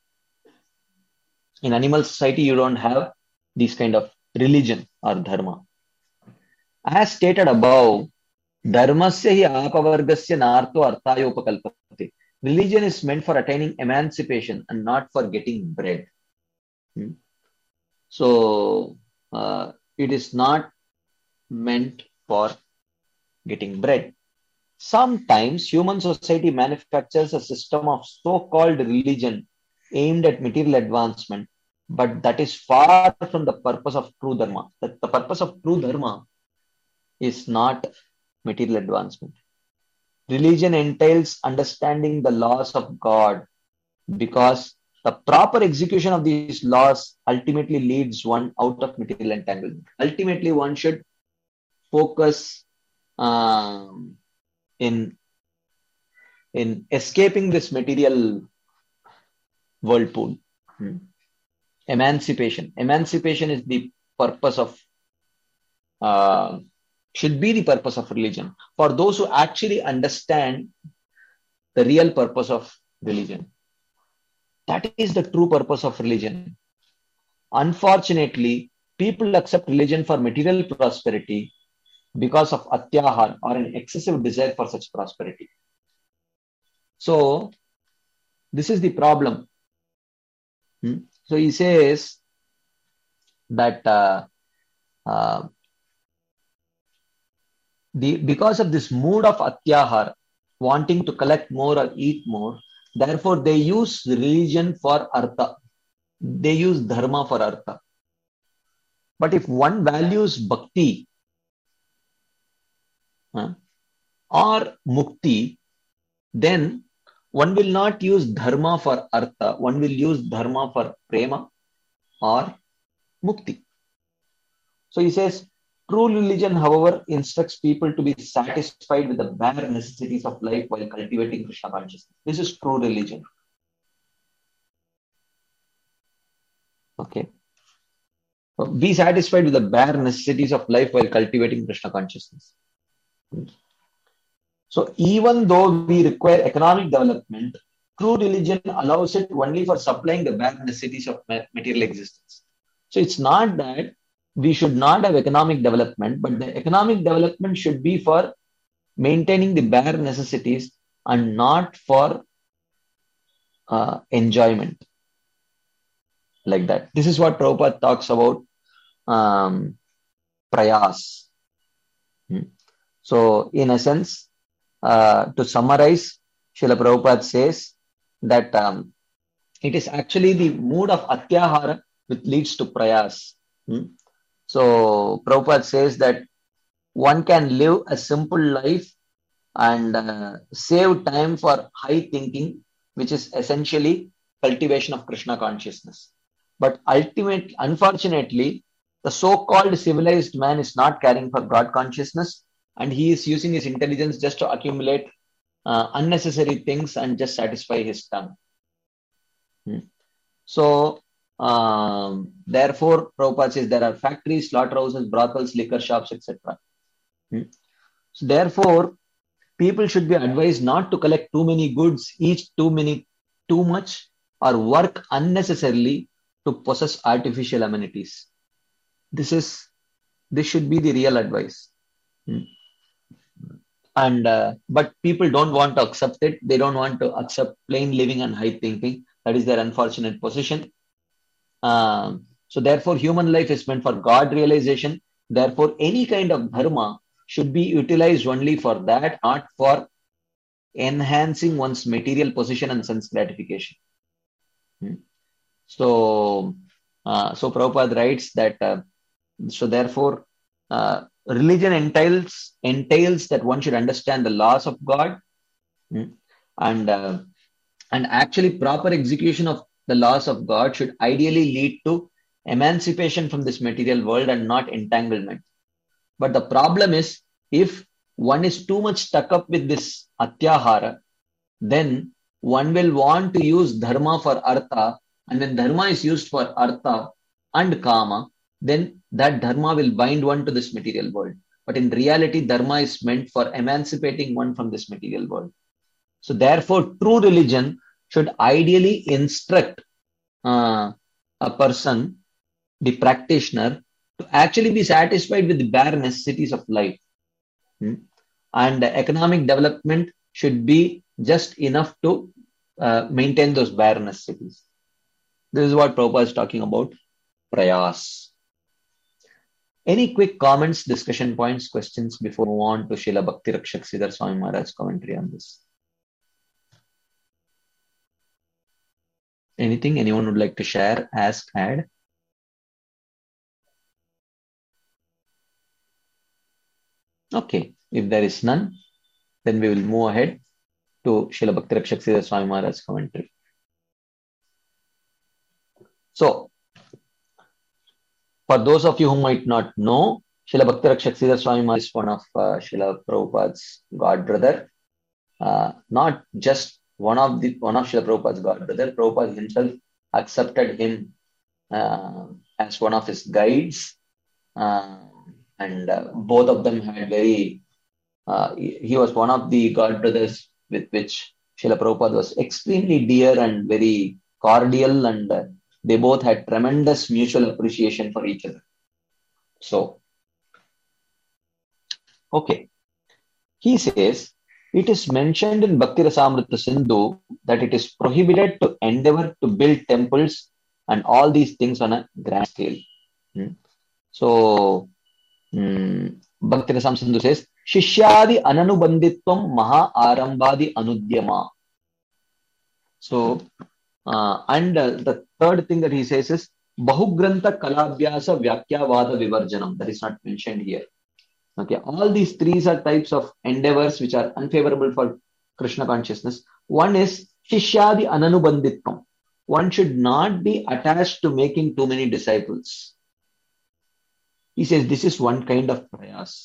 in animal society, you don't have this kind of religion or dharma. As stated above, dharmasya hi apavargasya nartho arthayopakalpate. Religion is meant for attaining emancipation and not for getting bread. Hmm? So, uh, it is not meant for getting bread. Sometimes human society manufactures a system of so-called religion aimed at material advancement, but that is far from the purpose of true dharma. That the purpose of true dharma is not material advancement. Religion entails understanding the laws of God, because the proper execution of these laws ultimately leads one out of material entanglement. Ultimately, one should focus um, in, in escaping this material whirlpool. Hmm. Emancipation. Emancipation is the purpose of, uh, should be the purpose of religion for those who actually understand the real purpose of religion. That is the true purpose of religion. Unfortunately, people accept religion for material prosperity because of atyahar or an excessive desire for such prosperity. So, this is the problem. Hmm? So he says, that uh, uh, the because of this mood of atyahara, wanting to collect more or eat more, therefore they use religion for artha. They use dharma for artha. But if one values bhakti uh, or mukti, then one will not use dharma for artha, one will use dharma for prema or mukti. So he says, true religion, however, instructs people to be satisfied with the bare necessities of life while cultivating Krishna consciousness. This is true religion. Okay. So be satisfied with the bare necessities of life while cultivating Krishna consciousness. So even though we require economic development, true religion allows it only for supplying the bare necessities of material existence. So it's not that we should not have economic development, but the economic development should be for maintaining the bare necessities and not for uh, enjoyment. Like that. This is what Prabhupada talks about um, prayas. Hmm. So in essence, uh, to summarize, Srila Prabhupada says that um, it is actually the mood of atyahara which leads to prayas. Hmm. So Prabhupada says that one can live a simple life and uh, save time for high thinking, which is essentially cultivation of Krishna consciousness. But ultimately, unfortunately, the so-called civilized man is not caring for God consciousness, and he is using his intelligence just to accumulate uh, unnecessary things and just satisfy his tongue. Hmm. So, um, therefore, Prabhupada says there are factories, slaughterhouses, brothels, liquor shops, et cetera. Hmm. So, therefore, people should be advised not to collect too many goods, eat too many, too much, or work unnecessarily to possess artificial amenities. This is, this should be the real advice. Hmm. And, uh, but people don't want to accept it. They don't want to accept plain living and high thinking. That is their unfortunate position. Um, so therefore, human life is meant for God realization. Therefore, any kind of dharma should be utilized only for that, not for enhancing one's material position and sense gratification. Hmm. So, uh, so Prabhupada writes that, uh, so therefore, uh, religion entails entails that one should understand the laws of God, hmm, and uh, and actually proper execution of the laws of God should ideally lead to emancipation from this material world and not entanglement. But the problem is, if one is too much stuck up with this atyahara, then one will want to use dharma for artha, and when dharma is used for artha and kama, then that dharma will bind one to this material world. But in reality, dharma is meant for emancipating one from this material world. So therefore, true religion should ideally instruct uh, a person, the practitioner, to actually be satisfied with the bare necessities of life. Hmm? And economic development should be just enough to uh, maintain those bare necessities. This is what Prabhupada is talking about, prayas. Any quick comments, discussion points, questions before we move on to Srila Bhakti Rakshak Sridhar Swami Maharaj's commentary on this? Anything anyone would like to share, ask, add? Okay, if there is none, then we will move ahead to Srila Bhakti Rakshak Sridhar Swami Maharaj's commentary. So, for those of you who might not know, Srila Bhakti Rakshak Sridhar Swami Maharaj is one of uh, Srila Prabhupada's god brother. Uh, not just one of the one of Srila Prabhupada's god brother. Prabhupada himself accepted him uh, as one of his guides, uh, and uh, both of them had very. Uh, he, he was one of the god brothers with which Srila Prabhupada was extremely dear and very cordial, and uh, they both had tremendous mutual appreciation for each other. So, okay. He says, it is mentioned in Bhakti Rasamrita Sindhu that it is prohibited to endeavor to build temples and all these things on a grand scale. Hmm. So, mm, Bhakti Rasam Sindhu says, Shishyadi ananubanditvam maha arambadi anudyama. So, uh, and uh, the third thing that he says is, Bahugrantha kalabhyasa vyakyavada vivarjanam. That is not mentioned here. Okay, all these three are types of endeavors which are unfavorable for Krishna consciousness. One is Shishyadi ananubanditvam. One should not be attached to making too many disciples. He says this is one kind of prayas.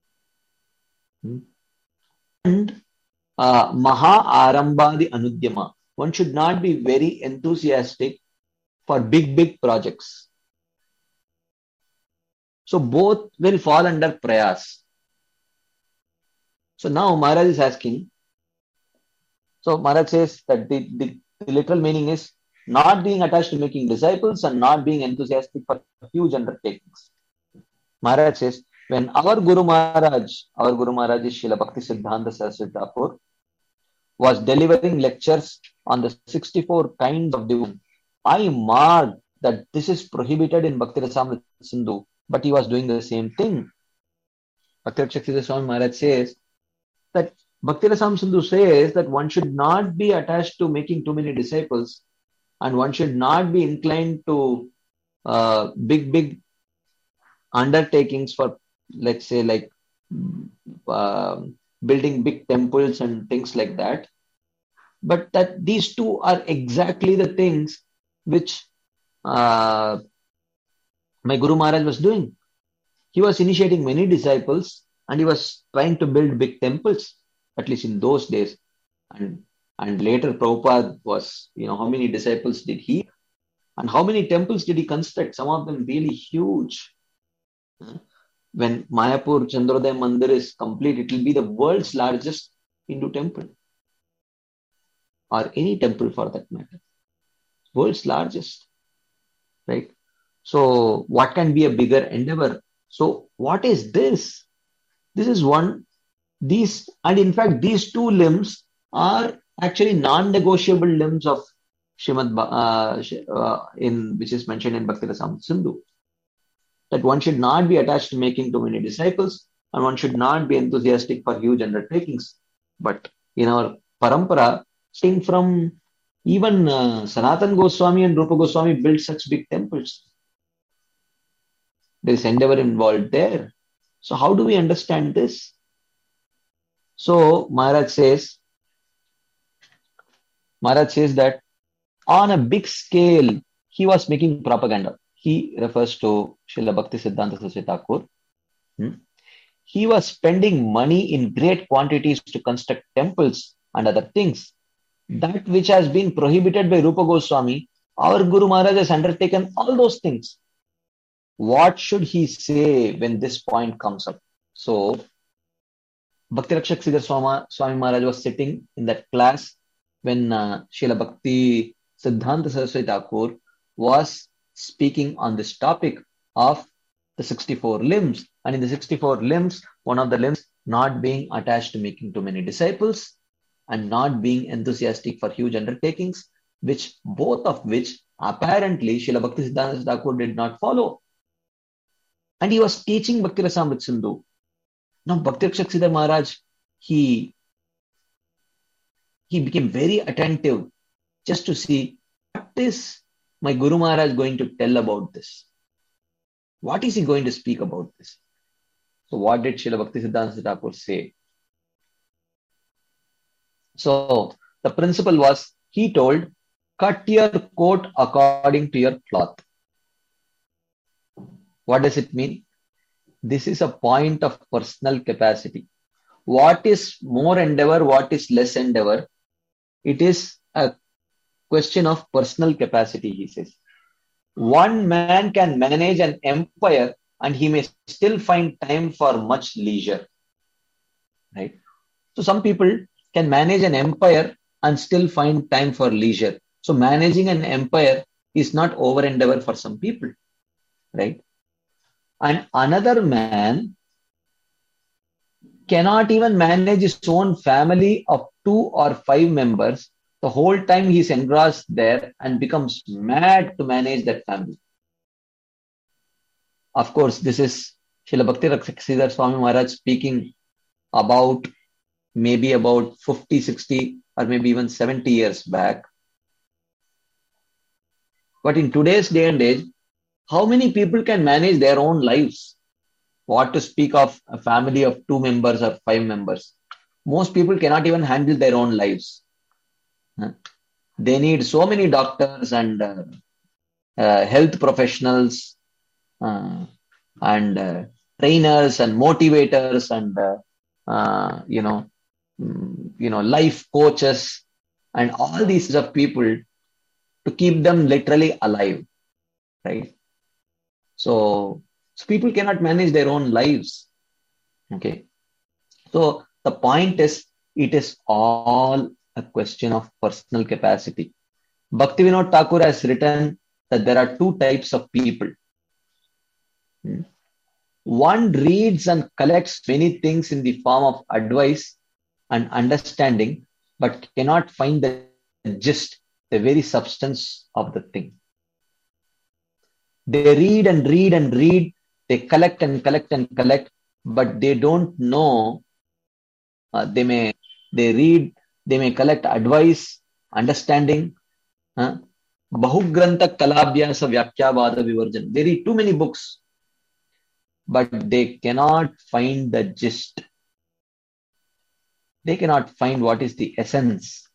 And uh, Maha Arambadi Anudyama. One should not be very enthusiastic for big, big projects. So both will fall under prayas. So now Maharaj is asking. So Maharaj says that the, the, the literal meaning is not being attached to making disciples and not being enthusiastic for huge undertakings. Maharaj says, when our Guru Maharaj, our Guru Maharaj is Srila Bhakti Siddhanta Saraswati Thakur, was delivering lectures on the sixty-four kinds of devotion, I marked that this is prohibited in Bhakti Rasamrita Sindhu, but he was doing the same thing. Bhakti Raksha Swami Maharaj says that Bhakti Rasamrita Sindhu says that one should not be attached to making too many disciples and one should not be inclined to uh, big, big undertakings for, let's say, like uh, building big temples and things like that. But that these two are exactly the things which uh, my Guru Maharaj was doing. He was initiating many disciples and he was trying to build big temples, at least in those days. And and later Prabhupada was, you know, how many disciples did he? And how many temples did he construct? Some of them really huge. When Mayapur Chandrodaya Mandir is complete, it will be the world's largest Hindu temple. Or any temple for that matter. World's largest. Right? So what can be a bigger endeavor? So what is this? This is one, these, and in fact, these two limbs are actually non-negotiable limbs of Srimad, uh, uh, in, which is mentioned in Bhakti Rasamrita Sindhu. That one should not be attached to making too many disciples and one should not be enthusiastic for huge undertakings. But in our parampara, seeing from even uh, Sanatan Goswami and Rupa Goswami built such big temples. There is endeavor involved there. So how do we understand this? So Maharaj says, Maharaj says that on a big scale, he was making propaganda. He refers to Srila Bhakti Siddhanta Saraswati Thakur. Hmm? He was spending money in great quantities to construct temples and other things. That which has been prohibited by Rupa Goswami, our Guru Maharaj has undertaken all those things. What should he say when this point comes up? So, Bhakti Rakshak Sridhar Swami, Swami Maharaj was sitting in that class when uh, Srila Bhakti Siddhanta Saraswati Thakur was speaking on this topic of the sixty-four limbs. And in the sixty-four limbs, one of the limbs not being attached to making too many disciples and not being enthusiastic for huge undertakings, which both of which apparently Srila Bhakti Siddhanta Thakur did not follow. And he was teaching Bhakti Rasamrita Sindhu. Now Bhakti Rakshak Sridhar Maharaj, he, he became very attentive just to see what is my Guru Maharaj going to tell about this. What is he going to speak about this? So what did Srila Bhakti Siddhanta Thakur say? So the principle was, he told, cut your coat according to your cloth. What does it mean? This is a point of personal capacity. What is more endeavor? What is less endeavor? It is a question of personal capacity, he says. One man can manage an empire and he may still find time for much leisure. Right? So some people can manage an empire and still find time for leisure. So managing an empire is not over endeavor for some people. Right? And another man cannot even manage his own family of two or five members. The whole time he is engrossed there and becomes mad to manage that family. of course, this is Srila Bhakti Sridhar Swami Maharaj speaking about maybe about fifty, sixty, or maybe even seventy years back. But in today's day and age, how many people can manage their own lives? What to speak of a family of two members or five members? Most people cannot even handle their own lives. They need so many doctors and uh, uh, health professionals uh, and uh, trainers and motivators and uh, uh, you know mm, you know life coaches and all these of people to keep them literally alive, right? So, so people cannot manage their own lives. Okay. So the point is, it is all a question of personal capacity. Bhaktivinoda Thakur has written that there are two types of people. Hmm. One reads and collects many things in the form of advice and understanding, but cannot find the gist, the very substance of the thing. They read and read and read, they collect and collect and collect, but they don't know. Uh, they may they read, they may collect advice, understanding. Uh, Bahugrantha Kalabhyasa Vyakyavada Vivarjan. They read too many books, but they cannot find the gist. They cannot find what is the essence.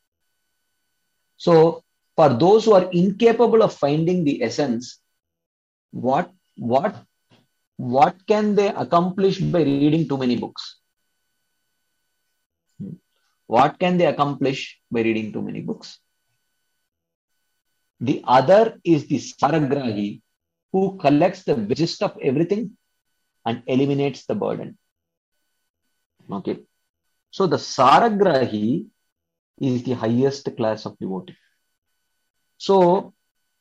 So, for those who are incapable of finding the essence, what what what can they accomplish by reading too many books? What can they accomplish by reading too many books? The other is the Saragrahi, who collects the gist of everything and eliminates the burden. Okay. So the Saragrahi is the highest class of devotee. So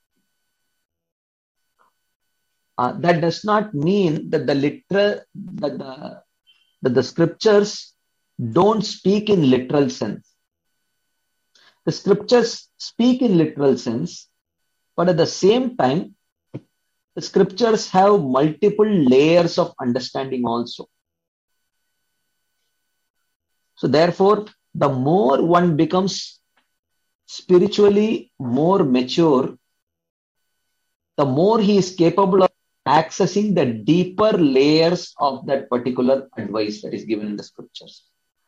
uh, that does not mean that the literal that the that the scriptures don't speak in literal sense. The scriptures speak in literal sense, but at the same time, the scriptures have multiple layers of understanding also. So therefore, the more one becomes spiritually more mature, the more he is capable of accessing the deeper layers of that particular advice that is given in the scriptures.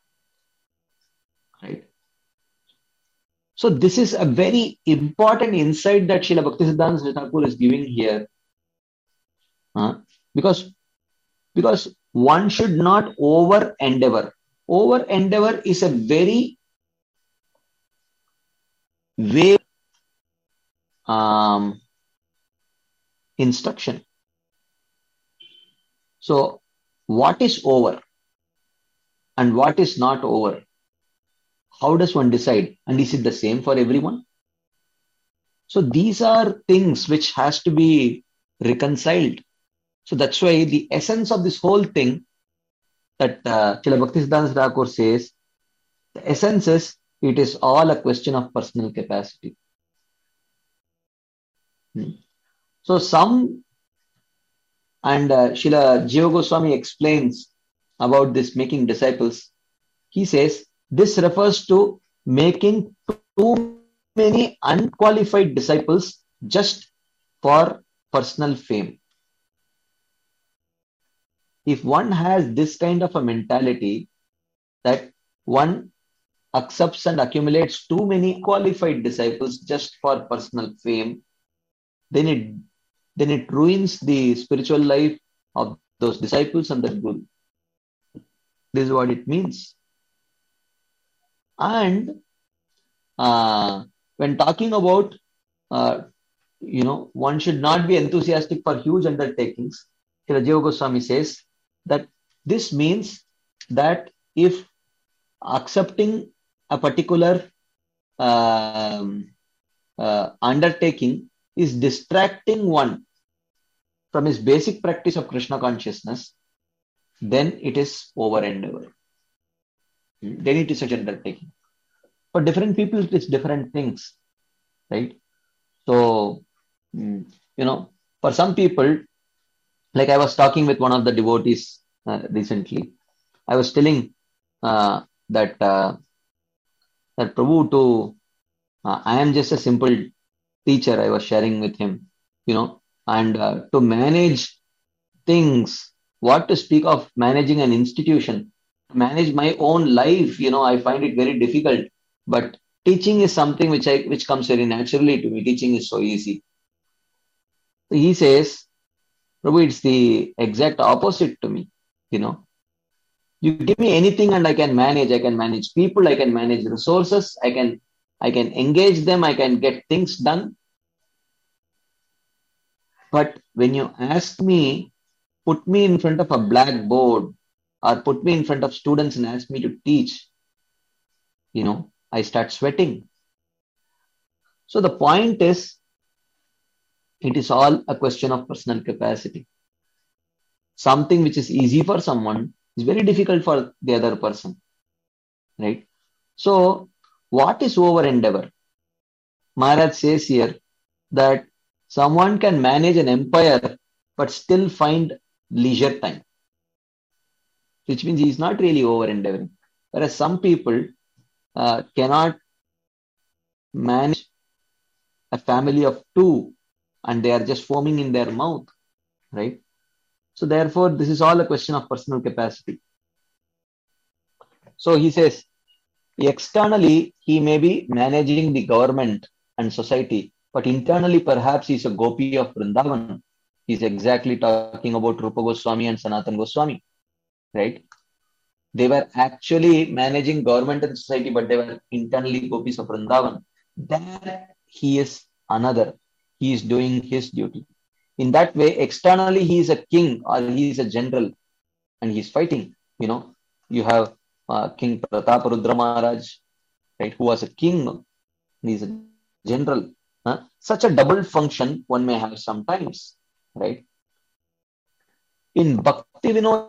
Right? So this is a very important insight that Srila Bhaktisiddhanta Thakur is giving here. Uh, because, because one should not over endeavor. Over endeavor is a very vague um, instruction. So what is over and what is not over? How does one decide? And is it the same for everyone? So these are things which has to be reconciled. So that's why the essence of this whole thing that uh, Srila Bhaktisiddhanta Thakur says, the essence is, it is all a question of personal capacity. Hmm. So some, and uh, Srila Jiva Goswami explains about this making disciples. He says, this refers to making too many unqualified disciples just for personal fame. If one has this kind of a mentality that one accepts and accumulates too many qualified disciples just for personal fame, then it then it ruins the spiritual life of those disciples and the guru. This is what it means. And uh, when talking about, uh, you know, one should not be enthusiastic for huge undertakings, Srila Jiva Goswami says that this means that if accepting a particular um, uh, undertaking is distracting one from his basic practice of Krishna consciousness, then it is over endeavor. Then it is such an undertaking. For different people, it's different things, right? So, you know, for some people, Like I was talking with one of the devotees uh, recently. I was telling uh, that uh, that Prabhu, to uh, I am just a simple teacher. I was sharing with him, you know, and uh, to manage things, what to speak of managing an institution, to manage my own life, you know, I find it very difficult. But teaching is something which I which comes very naturally to me. Teaching is so easy. So he says, Prabhu, it's the exact opposite to me, you know. You give me anything and I can manage. I can manage people. I can manage resources. I can, I can engage them. I can get things done. But when you ask me, put me in front of a blackboard or put me in front of students and ask me to teach, you know, I start sweating. So the point is, it is all a question of personal capacity. Something which is easy for someone is very difficult for the other person, right? So what is over endeavor? Maharaj says here that someone can manage an empire but still find leisure time, which means he is not really over endeavoring. Whereas some people uh, cannot manage a family of two and they are just foaming in their mouth, right? So therefore, this is all a question of personal capacity. So he says, externally, he may be managing the government and society, but internally, perhaps he's a gopi of Vrindavan. He's exactly talking about Rupa Goswami and Sanatan Goswami, right? They were actually managing government and society, but they were internally gopis of Vrindavan. There he is another. He is doing his duty. In that way, externally, he is a king or he is a general and he's fighting. You know, you have uh, King Prataparudra Maharaj, right, who was a king, he's a general. Huh? Such a double function one may have sometimes, right? In Bhaktivinoda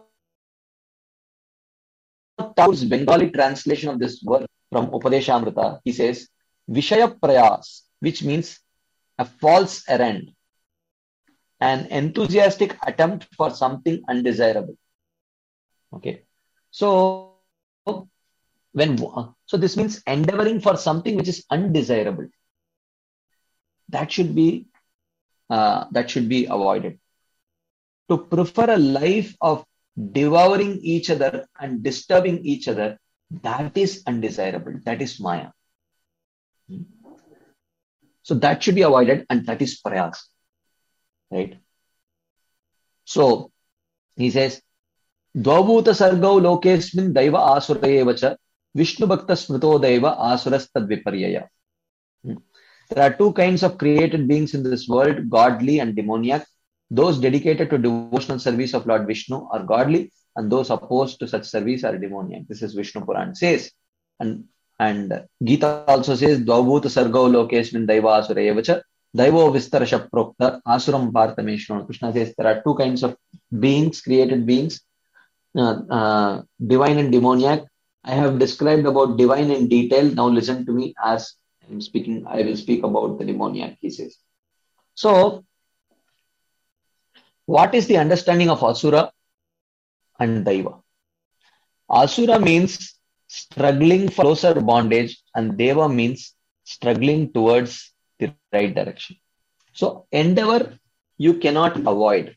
Thakur's Bengali translation of this work from Upadeshamrita, he says, Vishaya Prayas, which means a false errand, an enthusiastic attempt for something undesirable. Okay. So, when so this means endeavoring for something which is undesirable. That should be uh, that should be avoided. To prefer a life of devouring each other and disturbing each other, that is undesirable. That is Maya. So that should be avoided, and that is prayas. Right? So he says, Dvabhuta sargau lokesmin daiva asurayevacha Vishnu bhakta smrito daiva asurastad viparyaya. There are two kinds of created beings in this world, godly and demoniac. Those dedicated to devotional service of Lord Vishnu are godly, and those opposed to such service are demoniac. This is Vishnu Puran says. And and Gita also says, Dvabhuta sargau lokesmin daiva asurayevacha Daivo vistarasha prokta asuram parthameshno. Krishna says there are two kinds of beings, created beings, uh, uh, divine and demoniac. I have described about divine in detail. Now listen to me as I'm speaking. I will speak about the demoniac, he says. So, what is the understanding of Asura and Daiva? Asura means struggling for closer bondage, and Deva means struggling towards the right direction. So, endeavor you cannot avoid.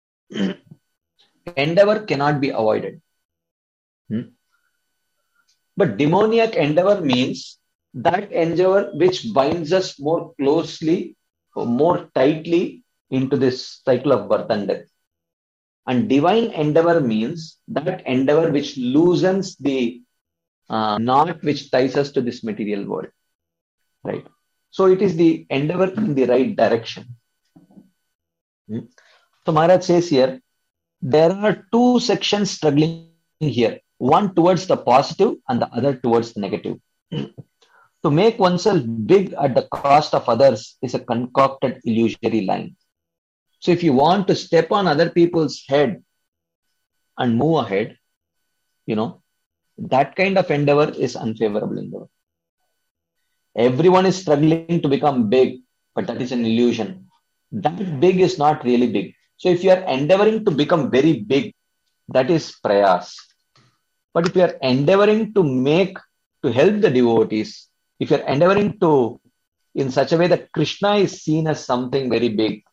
Endeavor cannot be avoided. Hmm? But demoniac endeavor means that endeavor which binds us more closely, or more tightly into this cycle of birth and death. And divine endeavor means that endeavor which loosens the uh, knot which ties us to this material world. Right? So it is the endeavor in the right direction. Hmm? So Maharaj says here, there are two sections struggling here. One towards the positive and the other towards the negative. To make oneself big at the cost of others is a concocted illusory line. So if you want to step on other people's head and move ahead, you know, that kind of endeavor is unfavorable endeavor. Everyone is struggling to become big, but that is an illusion. That big is not really big. So if you are endeavoring to become very big, that is prayas. But if you are endeavoring to make, to help the devotees, if you are endeavoring to, in such a way that Krishna is seen as something very big,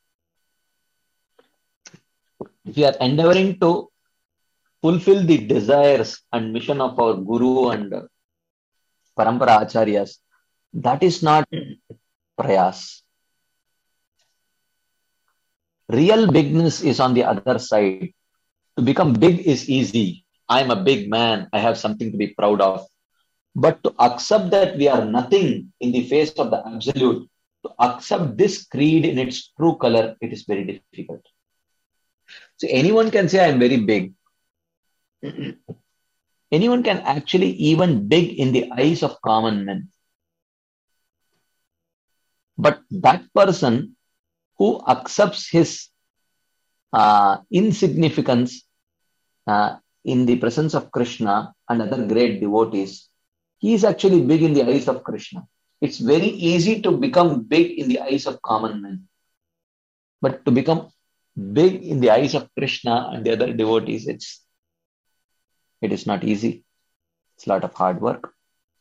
if you are endeavoring to fulfill the desires and mission of our Guru and uh, Parampara Acharyas, that is not prayas. Real bigness is on the other side. To become big is easy. I'm a big man. I have something to be proud of. But to accept that we are nothing in the face of the absolute, to accept this creed in its true color, it is very difficult. So anyone can say, I'm very big. Anyone can actually even big in the eyes of common men. But that person who accepts his uh, insignificance uh, in the presence of Krishna and other great devotees, he is actually big in the eyes of Krishna. It's very easy to become big in the eyes of common men. But to become big in the eyes of Krishna and the other devotees, it's it is not easy. It's a lot of hard work.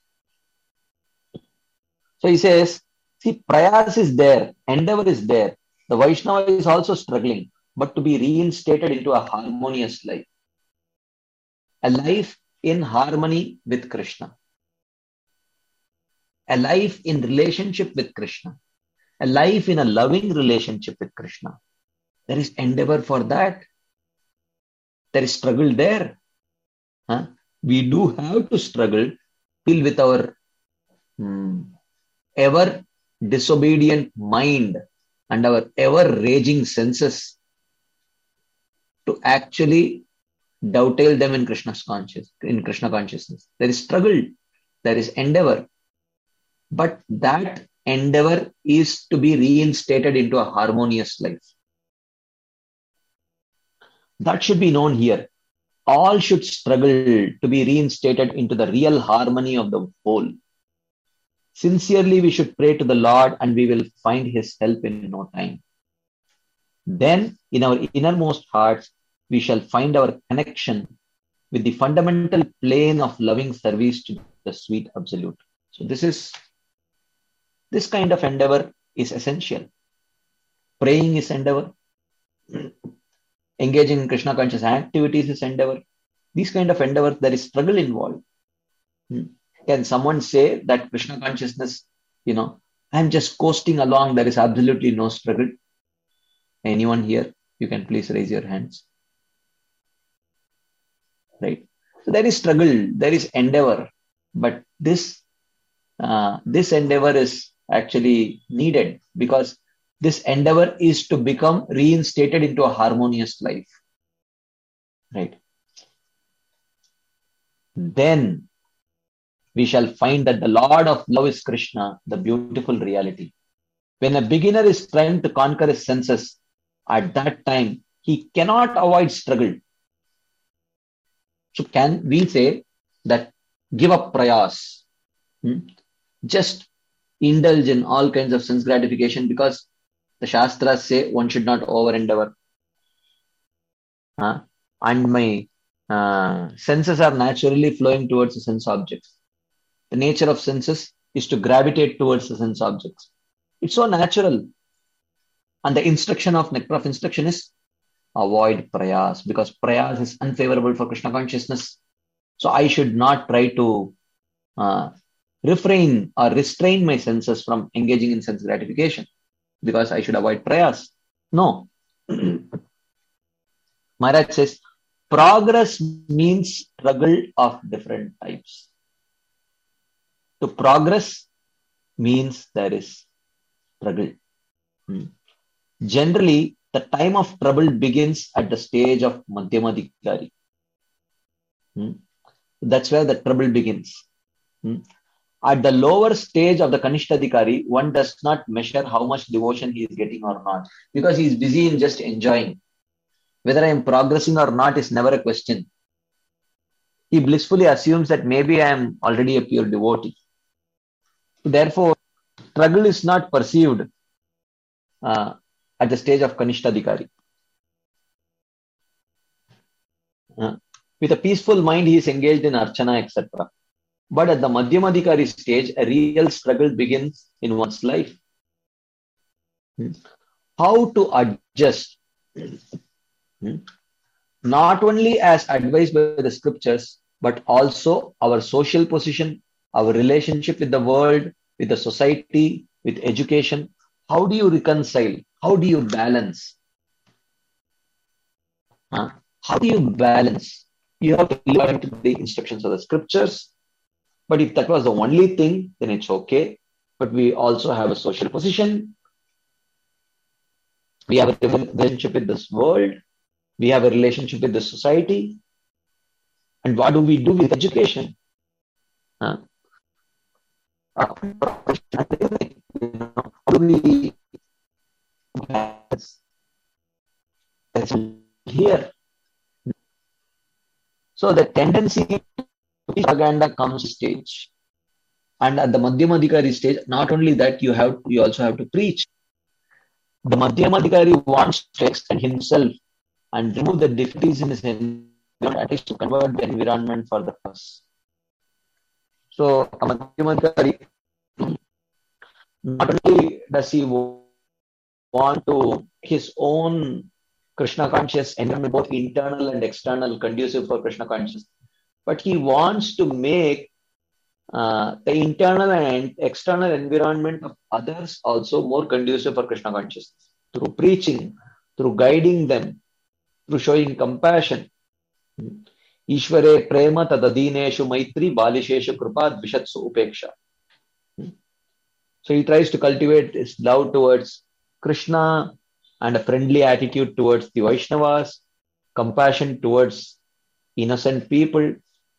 So he says, see, prayas is there, endeavor is there. The Vaishnava is also struggling, but to be reinstated into a harmonious life. A life in harmony with Krishna. A life in relationship with Krishna. A life in a loving relationship with Krishna. There is endeavor for that. There is struggle there. Huh? We do have to struggle till with our hmm, ever disobedient mind and our ever raging senses to actually dovetail them in Krishna's conscious, in Krishna consciousness. There is struggle, there is endeavor, but that endeavor is to be reinstated into a harmonious life. That should be known here. All should struggle to be reinstated into the real harmony of the whole. Sincerely, we should pray to the Lord and we will find His help in no time. Then, in our innermost hearts, we shall find our connection with the fundamental plane of loving service to the sweet absolute. So this is, this kind of endeavor is essential. Praying is endeavor. Engaging in Krishna conscious activities is endeavor. These kind of endeavors, there is struggle involved. Can someone say that Krishna consciousness, you know, I'm just coasting along, there is absolutely no struggle? Anyone here? You can please raise your hands. Right? So there is struggle, there is endeavor, but this, uh, this endeavor is actually needed because this endeavor is to become reinstated into a harmonious life. Right? Then we shall find that the Lord of love is Krishna, the beautiful reality. When a beginner is trying to conquer his senses, at that time, he cannot avoid struggle. So can we say that give up prayas, hmm? Just indulge in all kinds of sense gratification because the Shastras say one should not over endeavor. Huh? And my uh, senses are naturally flowing towards the sense objects. The nature of senses is to gravitate towards the sense objects. It's so natural. And the instruction of nectar of instruction is avoid prayas because prayas is unfavorable for Krishna consciousness. So I should not try to uh, refrain or restrain my senses from engaging in sense gratification because I should avoid prayas. No. Maharaj says, progress means struggle of different types. To progress means there is struggle. Hmm. Generally, the time of trouble begins at the stage of Madhyamadikari. Hmm. That's where the trouble begins. Hmm. At the lower stage of the Kanishtadikari, one does not measure how much devotion he is getting or not because he is busy in just enjoying. Whether I am progressing or not is never a question. He blissfully assumes that maybe I am already a pure devotee. Therefore, struggle is not perceived uh, at the stage of Kanishtadikari. Uh, with a peaceful mind, he is engaged in archana, et cetera. But at the Madhyamadhikari stage, a real struggle begins in one's life. Hmm. How to adjust, hmm, not only as advised by the scriptures, but also our social position, our relationship with the world, with the society, with education. How do you reconcile? How do you balance? Huh? How do you balance? You have to live according to the instructions of the scriptures. But if that was the only thing, then it's okay. But we also have a social position. We have a relationship with this world. We have a relationship with the society. And what do we do with education? Huh? Uh, how do we that's here? So the tendency to propaganda comes stage. And at the Madhyamadhikari stage, not only that, you have you also have to preach. The Madhyamadhikari wants to extend himself and remove the difficulties in his environment, at least to convert the environment for the purpose. So, a Madhyamadhikari, not only does he want to his own Krishna conscious environment, both internal and external, conducive for Krishna consciousness, but he wants to make uh, the internal and external environment of others also more conducive for Krishna consciousness through preaching, through guiding them, through showing compassion. Ishvare prema tadadineshu maitri balisheshu kripa dvishatsu upeksha. So he tries to cultivate his love towards Krishna and a friendly attitude towards the Vaishnavas, compassion towards innocent people,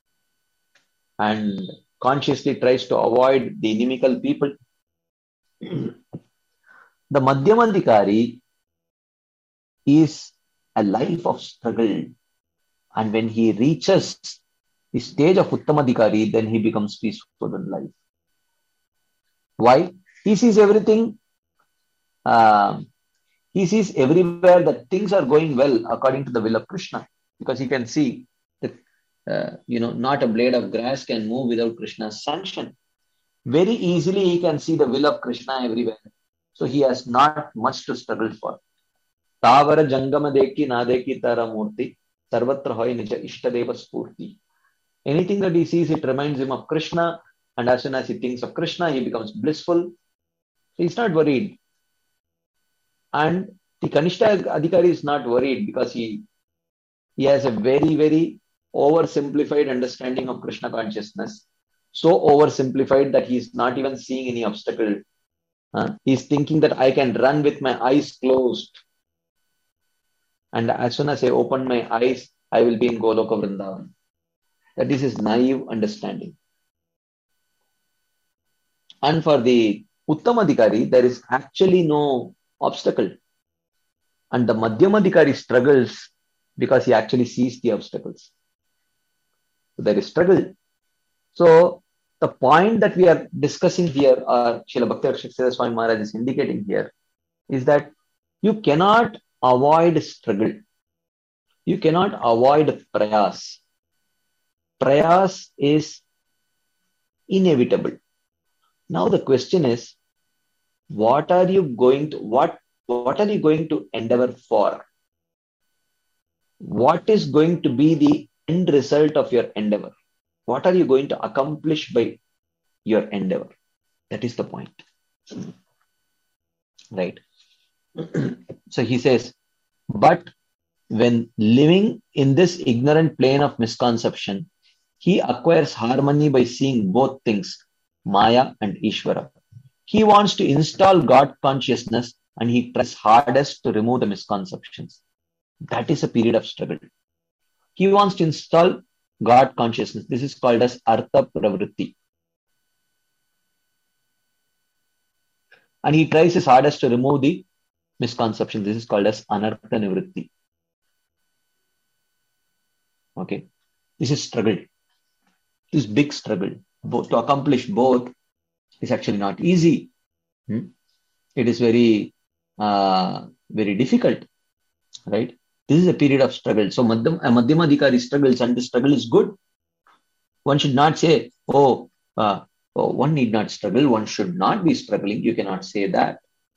and consciously tries to avoid the inimical people. The Madhyamadhikari is a life of struggle. And when he reaches the stage of Uttamadhikari, then he becomes peaceful in life. Why? He sees everything. Uh, he sees everywhere that things are going well according to the will of Krishna. Because he can see that, uh, you know, not a blade of grass can move without Krishna's sanction. Very easily he can see the will of Krishna everywhere. So he has not much to struggle for. Tavara jangama deki nadeki tara murti. Sarvatra hoy nija ishtadeva spurti. Anything that he sees, it reminds him of Krishna, and as soon as he thinks of Krishna, he becomes blissful. He's not worried. And the Kanishta Adhikari is not worried because he, he has a very, very oversimplified understanding of Krishna consciousness. So oversimplified that he's not even seeing any obstacle. Uh, he's thinking that I can run with my eyes closed. And as soon as I open my eyes, I will be in Goloka Vrindavan. That is his naive understanding. And for the Uttamadhikari, there is actually no obstacle. And the Madhyamadhikari struggles because he actually sees the obstacles. So there is struggle. So the point that we are discussing here, or Srila Bhakti-Raksha Swami Maharaj is indicating here, is that you cannot avoid struggle. You cannot avoid prayas. Prayas is inevitable. Now the question is, what are you going to, what, what are you going to endeavor for? What is going to be the end result of your endeavor? What are you going to accomplish by your endeavor? That is the point. Right. So he says, but when living in this ignorant plane of misconception, he acquires harmony by seeing both things, Maya and Ishvara. He wants to install God consciousness and he tries hardest to remove the misconceptions. That is a period of struggle. He wants to install God consciousness. This is called as Artha Pravritti. And he tries his hardest to remove the misconceptions. This is called as Anartha Nivritti. Okay. This is struggle. This big struggle. Both, to accomplish both is actually not easy. Hmm? It is very, uh, very difficult. Right? This is a period of struggle. So Madhyam, Madhyama Adhikari struggles, and the struggle is good. One should not say, oh, uh, oh, one need not struggle. One should not be struggling. You cannot say that.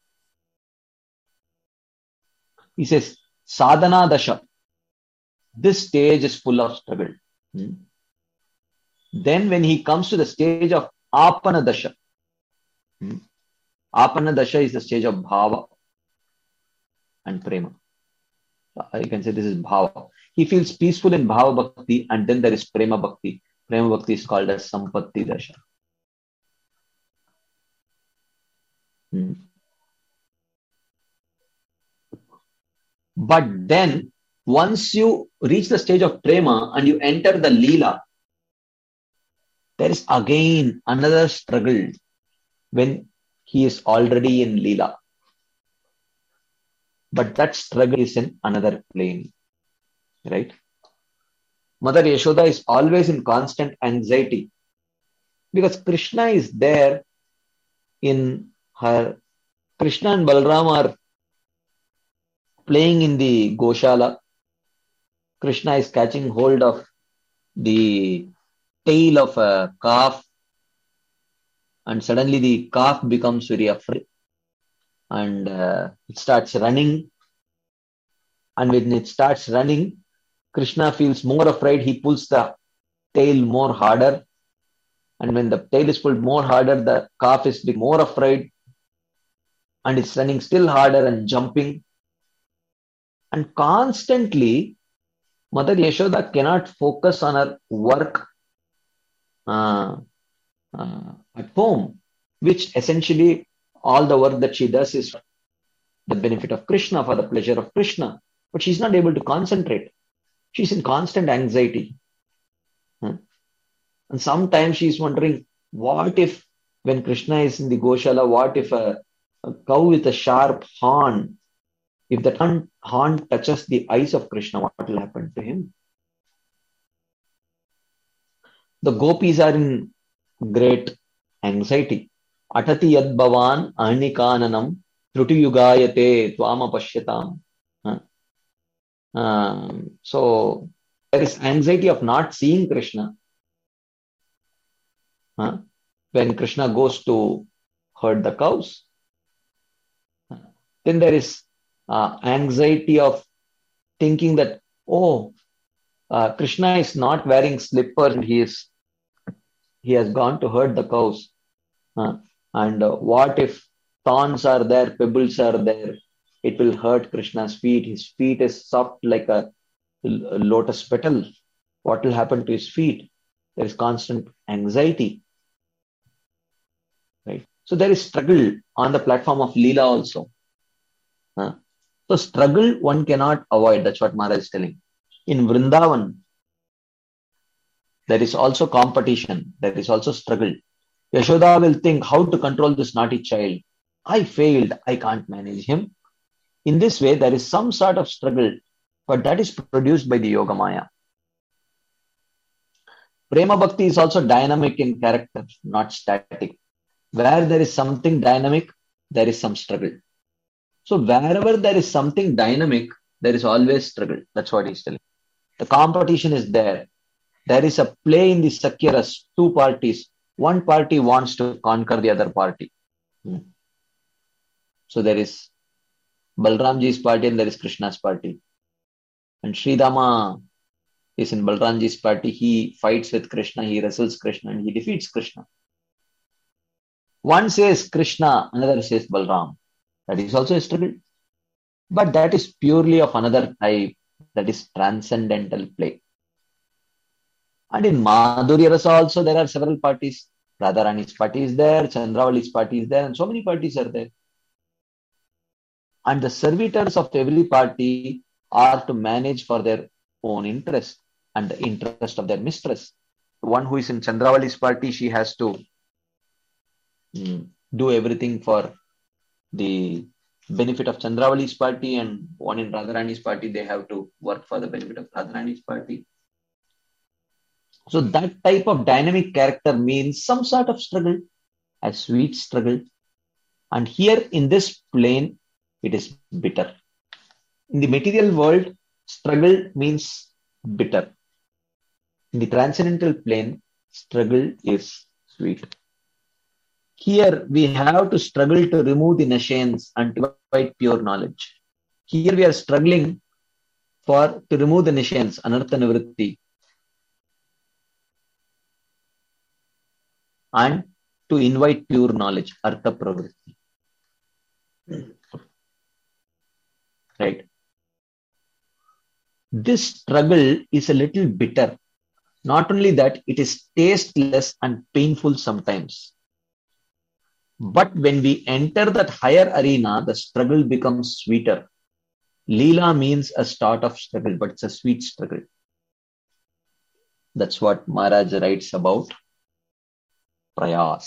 He says, Sadhana Dasha. This stage is full of struggle. Hmm. Then when he comes to the stage of Apana Dasha, hmm. Apana Dasha is the stage of Bhava and Prema. You can say this is Bhava. He feels peaceful in Bhava Bhakti, and then there is Prema Bhakti. Prema Bhakti is called as Sampatti Dasha. Hmm. But then, once you reach the stage of Prema and you enter the Leela, there is again another struggle when he is already in Leela. But that struggle is in another plane. Right? Mother Yashoda is always in constant anxiety because Krishna is there in her. Krishna and Balram are playing in the Goshala. Krishna is catching hold of the tail of a calf, and suddenly the calf becomes very afraid and uh, it starts running. And when it starts running, Krishna feels more afraid. He pulls the tail more harder. And when the tail is pulled more harder, the calf is more afraid. And it's running still harder and jumping. And constantly, Mother Yashoda cannot focus on her work uh, uh, at home, which essentially all the work that she does is for the benefit of Krishna, for the pleasure of Krishna. But she's not able to concentrate. She's in constant anxiety. Hmm. And sometimes she's wondering, what if when Krishna is in the Goshala, what if a, a cow with a sharp horn, if that horn, horn touches the eyes of Krishna, what will happen to him? The gopis are in great anxiety. Atati yad bhavan ahnikananam truti yugayate tvama pashyatam. Um, so there is anxiety of not seeing Krishna. Huh? When Krishna goes to herd the cows, then there is uh, anxiety of thinking that, oh, uh, Krishna is not wearing slippers and he is he has gone to herd the cows. Huh? And uh, what if thorns are there, pebbles are there? It will hurt Krishna's feet. His feet is soft like a lotus petal. What will happen to his feet? There is constant anxiety. Right? So there is struggle on the platform of Leela also. Huh? So struggle one cannot avoid. That's what Maharaj is telling. In Vrindavan, there is also competition. There is also struggle. Yashoda will think how to control this naughty child. I failed. I can't manage him. In this way, there is some sort of struggle, but that is produced by the Yoga Maya. Prema Bhakti is also dynamic in character, not static. Where there is something dynamic, there is some struggle. So wherever there is something dynamic, there is always struggle. That's what he's telling. The competition is there. There is a play in the Sakyaras, two parties. One party wants to conquer the other party. Hmm. So there is Balramji's party and there is Krishna's party. And Sridama is in Balramji's party. He fights with Krishna, he wrestles Krishna and he defeats Krishna. One says Krishna, another says Balram. That is also a struggle. But that is purely of another type. That is transcendental play. And in Madhurya Rasa also there are several parties. Radharani's party is there, Chandravali's party is there, and so many parties are there. And the servitors of every party are to manage for their own interest and the interest of their mistress. The one who is in Chandravali's party, she has to mm, do everything for the benefit of Chandravali's party, and one in Radharani's party, they have to work for the benefit of Radharani's party. So that type of dynamic character means some sort of struggle, a sweet struggle. And here in this plane, it is bitter. In the material world, struggle means bitter. In the transcendental plane, struggle is sweet. Here we have to struggle to remove the nescience and to invite pure knowledge. Here we are struggling for to remove the nescience, anartha nivritti, and to invite pure knowledge, artha pravritti. Right? This struggle is a little bitter. Not only that, it is tasteless and painful sometimes. But when we enter that higher arena, the struggle becomes sweeter. Leela means a start of struggle, but it's a sweet struggle. That's what Maharaj writes about prayas.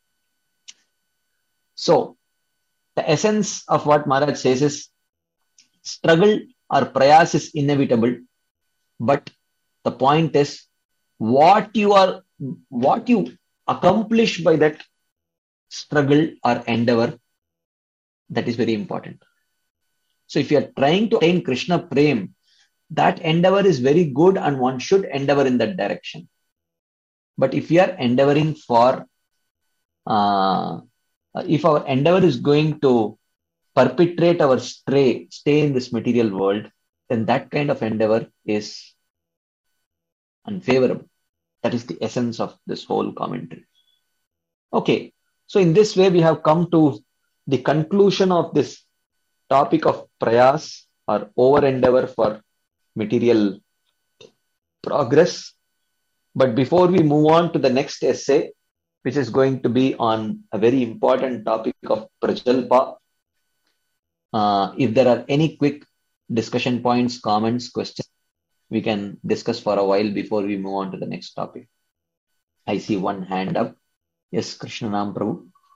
So, the essence of what Maharaj says is struggle or prayas is inevitable, but the point is what you are, what you accomplish by that struggle or endeavor, that is very important. So if you are trying to attain Krishna Prem, that endeavor is very good and one should endeavor in that direction. But if you are endeavoring for, uh, if our endeavor is going to perpetrate our stray, stay in this material world, then that kind of endeavor is unfavorable. That is the essence of this whole commentary. Okay, so in this way we have come to the conclusion of this topic of prayas or over endeavor for material progress. But before we move on to the next essay, which is going to be on a very important topic of prajalpa, uh, if there are any quick discussion points, comments, questions, we can discuss for a while before we move on to the next topic. I see one hand up. Yes, Krishnanam Prabhu.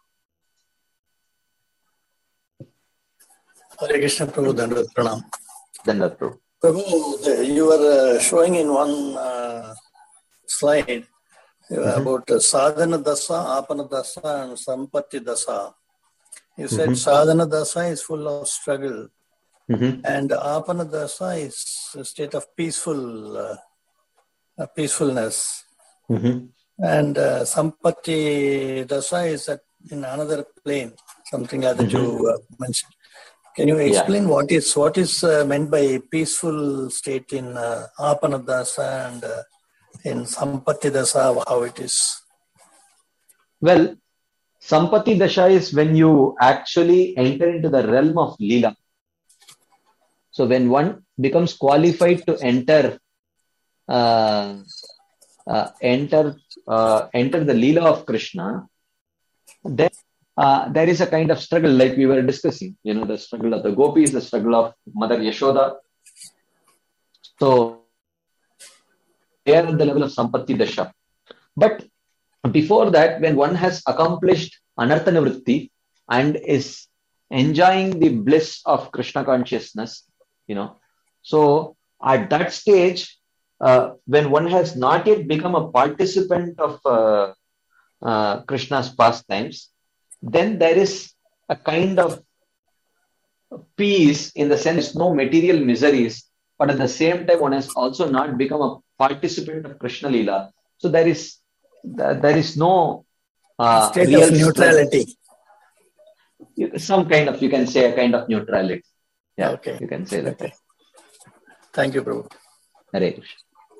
Hare Krishna Prabhu, Dandavat Pranam. Dandavat Prabhu. Prabhu, you were uh, showing in one uh, slide uh, mm-hmm. about uh, sadhana dasa, apana dasa, and sampatti dasa. You said mm-hmm. sadhana dasa is full of struggle, mm-hmm. and apana dasa is a state of peaceful uh, uh, peacefulness. Mm-hmm. And uh, sampatti dasa is at, in another plane, something like that mm-hmm. you uh, mentioned. Can you explain yeah. what is what is uh, meant by peaceful state in uh, apana dasa and uh, in sampatti dasa, how it is? Well, sampatti dasha is when you actually enter into the realm of Leela. So when one becomes qualified to enter uh, uh, enter uh, enter the Leela of Krishna, then uh, there is a kind of struggle like we were discussing. You know, the struggle of the gopis, the struggle of Mother Yashoda. So they are at the level of sampatti dasha. But before that, when one has accomplished anartha nivritti and is enjoying the bliss of Krishna consciousness, you know, so at that stage, uh, when one has not yet become a participant of uh, uh, Krishna's pastimes, then there is a kind of peace in the sense no material miseries, but at the same time one has also not become a participant of Krishna Leela. So there is there is no uh, state real of neutrality. Strength. Some kind of, you can say a kind of neutrality. Yeah, okay. You can say that. Okay. Thank you, Prabhu. Hare Krishna.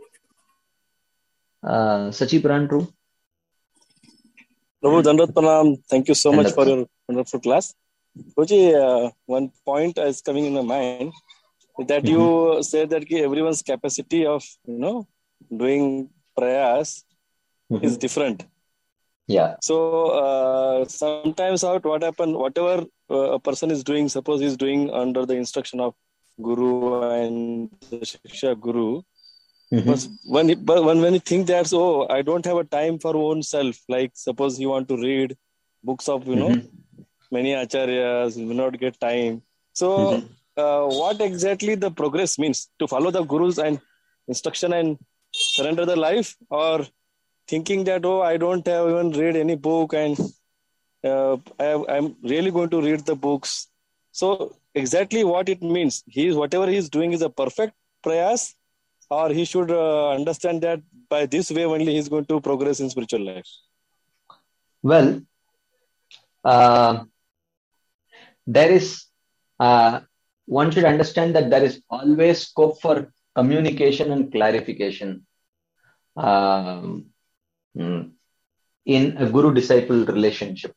Uh, Sachi Puran Prabhu. Prabhu, Dandavat Pranam. Thank you so much for your wonderful class. Prabhuji, uh, one point is coming in my mind that mm-hmm. you said that everyone's capacity of, you know, doing prayers mm-hmm. is different. Yeah. So uh, sometimes out what happen, whatever uh, a person is doing, suppose he's doing under the instruction of Guru and the Shiksha Guru. Mm-hmm. But when he, but when when you think that, oh, I don't have a time for own self. Like suppose you want to read books of, you know, mm-hmm. many acharyas, you will not get time. So mm-hmm. uh, what exactly the progress means? To follow the Guru's and instruction and surrender the life, or thinking that, oh, I don't have even read any book and uh, I, I'm really going to read the books. So exactly what it means. He is, whatever he is doing is a perfect, prayas, or he should uh, understand that by this way only he is going to progress in spiritual life? Well, uh, there is, uh, one should understand that there is always scope for communication and clarification um, in a guru-disciple relationship.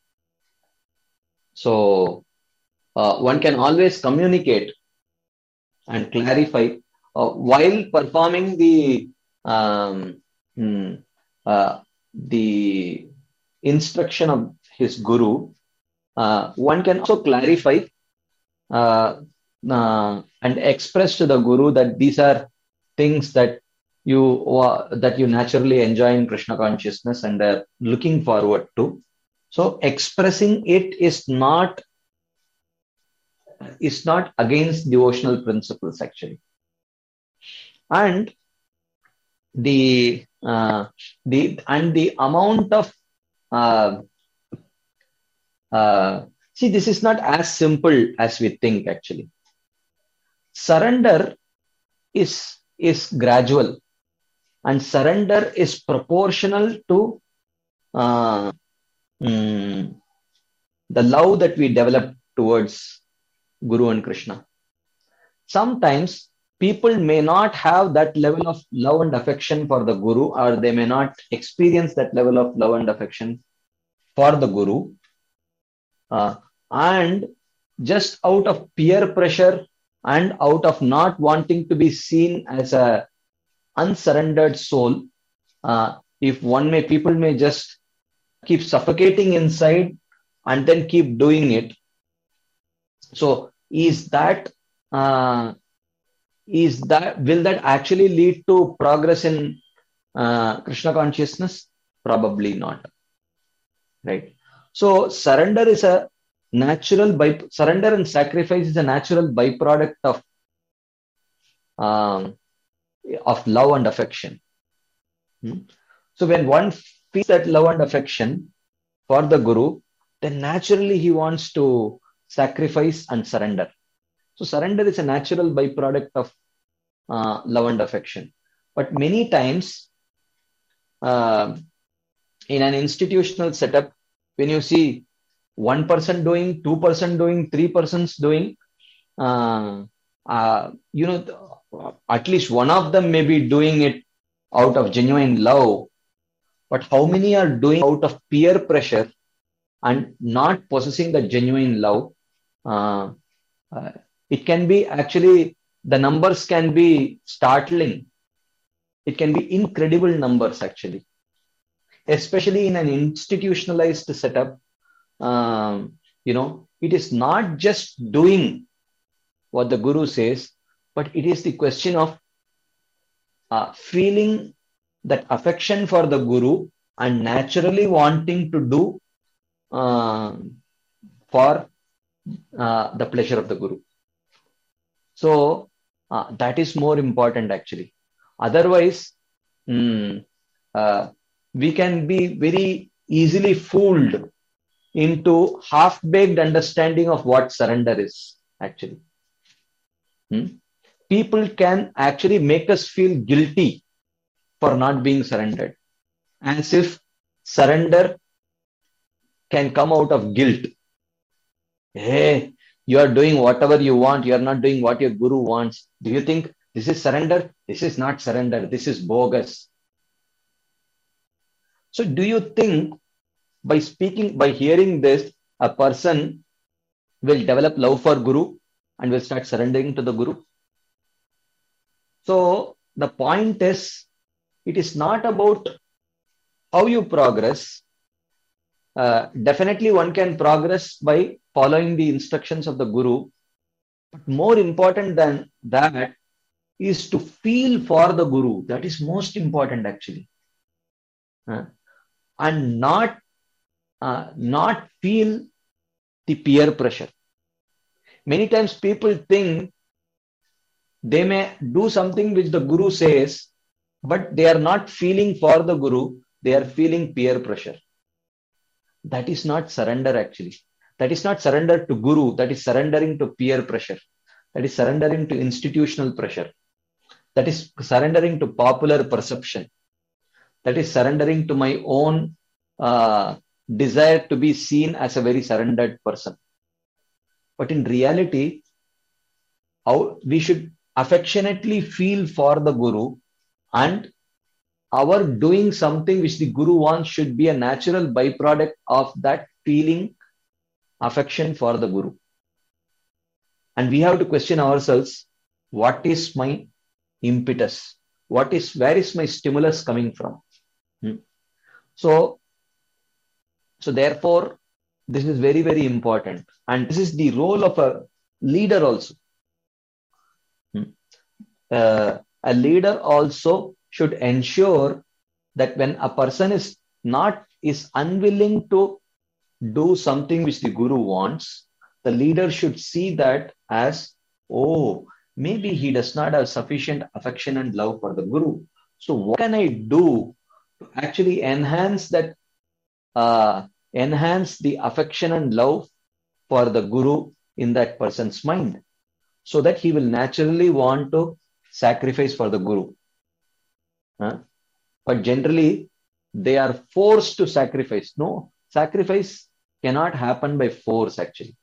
So, uh, one can always communicate and clarify uh, while performing the um, hmm, uh, the instruction of his guru. Uh, one can also clarify uh, uh, and express to the guru that these are things that you uh, that you naturally enjoy in Krishna consciousness and are looking forward to. So expressing it is not is not against devotional principles actually. And the uh, the and the amount of uh, uh, see, this is not as simple as we think actually. Surrender is is gradual, and surrender is proportional to uh, mm, the love that we develop towards Guru and Krishna. Sometimes people may not have that level of love and affection for the Guru, or they may not experience that level of love and affection for the Guru. Uh, and just out of peer pressure and out of not wanting to be seen as a unsurrendered soul, uh, if one may, people may just keep suffocating inside and then keep doing it. So is that, uh, is that, will that actually lead to progress in uh, Krishna consciousness? Probably not. Right. So surrender is a natural by surrender and sacrifice is a natural byproduct of um, of love and affection. Hmm? So when one feels that love and affection for the Guru, then naturally he wants to sacrifice and surrender. So surrender is a natural byproduct of uh, love and affection. But many times uh, in an institutional setup, when you see one person doing, two person doing, three persons doing, uh, uh, you know, at least one of them may be doing it out of genuine love, but how many are doing out of peer pressure and not possessing the genuine love? Uh, uh, it can be actually, the numbers can be startling. It can be incredible numbers actually, especially in an institutionalized setup. Um, you know, it is not just doing what the Guru says, but it is the question of uh, feeling that affection for the Guru and naturally wanting to do uh, for uh, the pleasure of the Guru. So uh, that is more important actually. Otherwise, mm, uh, we can be very easily fooled into half-baked understanding of what surrender is actually. Hmm? People can actually make us feel guilty for not being surrendered, as if surrender can come out of guilt. Hey, you are doing whatever you want, you are not doing what your Guru wants. Do you think this is surrender? This is not surrender, this is bogus. So do you think by speaking, by hearing this, a person will develop love for Guru and will start surrendering to the Guru? So the point is, it is not about how you progress. Uh, definitely one can progress by following the instructions of the Guru. But more important than that is to feel for the Guru. That is most important actually. Uh, and not Uh, not feel the peer pressure. Many times people think they may do something which the Guru says, but they are not feeling for the Guru, they are feeling peer pressure. That is not surrender actually. That is not surrender to Guru, that is surrendering to peer pressure. That is surrendering to institutional pressure. That is surrendering to popular perception. That is surrendering to my own uh, desire to be seen as a very surrendered person. But in reality, how we should affectionately feel for the Guru, and our doing something which the Guru wants should be a natural byproduct of that feeling, affection for the Guru. And we have to question ourselves, what is my impetus? What is, where is my stimulus coming from? Hmm. So, so therefore, this is very, very important. And this is the role of a leader also. Hmm. Uh, a leader also should ensure that when a person is not, is unwilling to do something which the Guru wants, the leader should see that as, oh, maybe he does not have sufficient affection and love for the Guru. So what can I do to actually enhance that, uh, enhance the affection and love for the Guru in that person's mind, so that he will naturally want to sacrifice for the Guru. Huh? But generally, they are forced to sacrifice. No, sacrifice cannot happen by force, actually.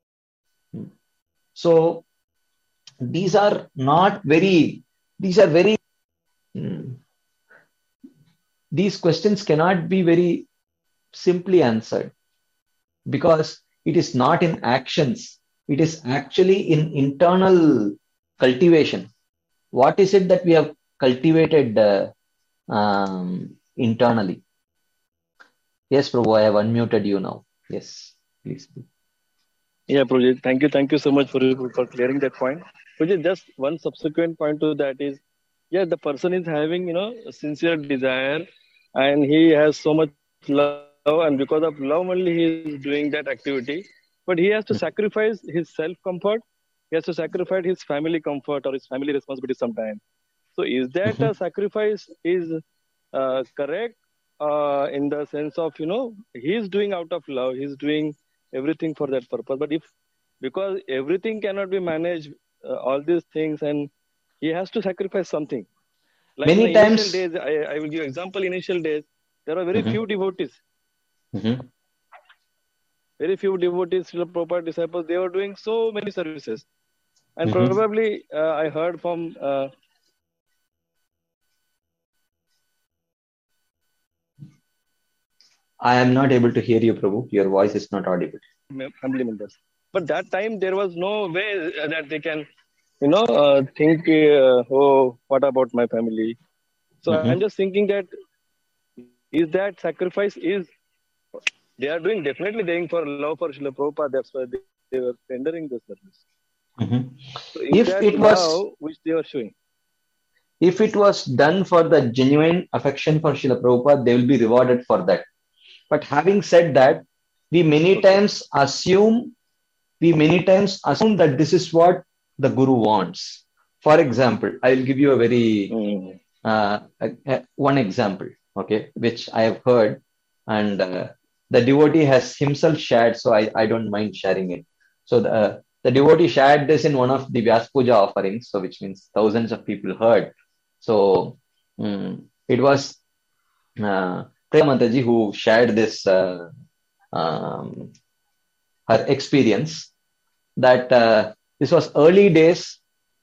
So, these are not very, these are very, mm, these questions cannot be very simply answered, because it is not in actions. It is actually in internal cultivation. What is it that we have cultivated uh, um, internally? Yes, Prabhu, I have unmuted you now. Yes, please. Yeah, Prabhuji, thank you. Thank you so much for, for clearing that point. Prabhuji, just one subsequent point to that is, yeah, the person is having, you know, a sincere desire, and he has so much love, and because of love only he is doing that activity. But he has to sacrifice his self-comfort. He has to sacrifice his family comfort or his family responsibility sometimes. So is that Mm-hmm. a sacrifice is uh, correct uh, in the sense of, you know, he's doing out of love, he's doing everything for that purpose. But if, because everything cannot be managed, uh, all these things, and he has to sacrifice something. Like in the Many initial times. days, I, I will give example, initial days, there are very Mm-hmm. few devotees. Mm-hmm. Very few devotees, Srila Prabhupada disciples, they were doing so many services. And Mm-hmm. probably uh, I heard from uh, I am not able to hear you, Prabhu. Your voice is not audible. family members. But that time there was no way that they can, you know, uh, think, uh, oh, what about my family? So Mm-hmm. I'm just thinking that, is that sacrifice is, they are doing, definitely doing for love for Srila Prabhupada, that's why they, they were rendering the service. Mm-hmm. So is If that it love was, which they were showing? if it was done for the genuine affection for Srila Prabhupada, they will be rewarded for that. But having said that, we many Okay. times assume, we many times assume that this is what the Guru wants. For example, I will give you a very Mm. uh, uh, uh, one example, okay, which I have heard, and uh, the devotee has himself shared, so I, I don't mind sharing it. So the uh, the devotee shared this in one of the Vyas Puja offerings, so which means thousands of people heard. So mm, it was uh, Priya Mataji who shared this uh, um, her experience, that uh, this was early days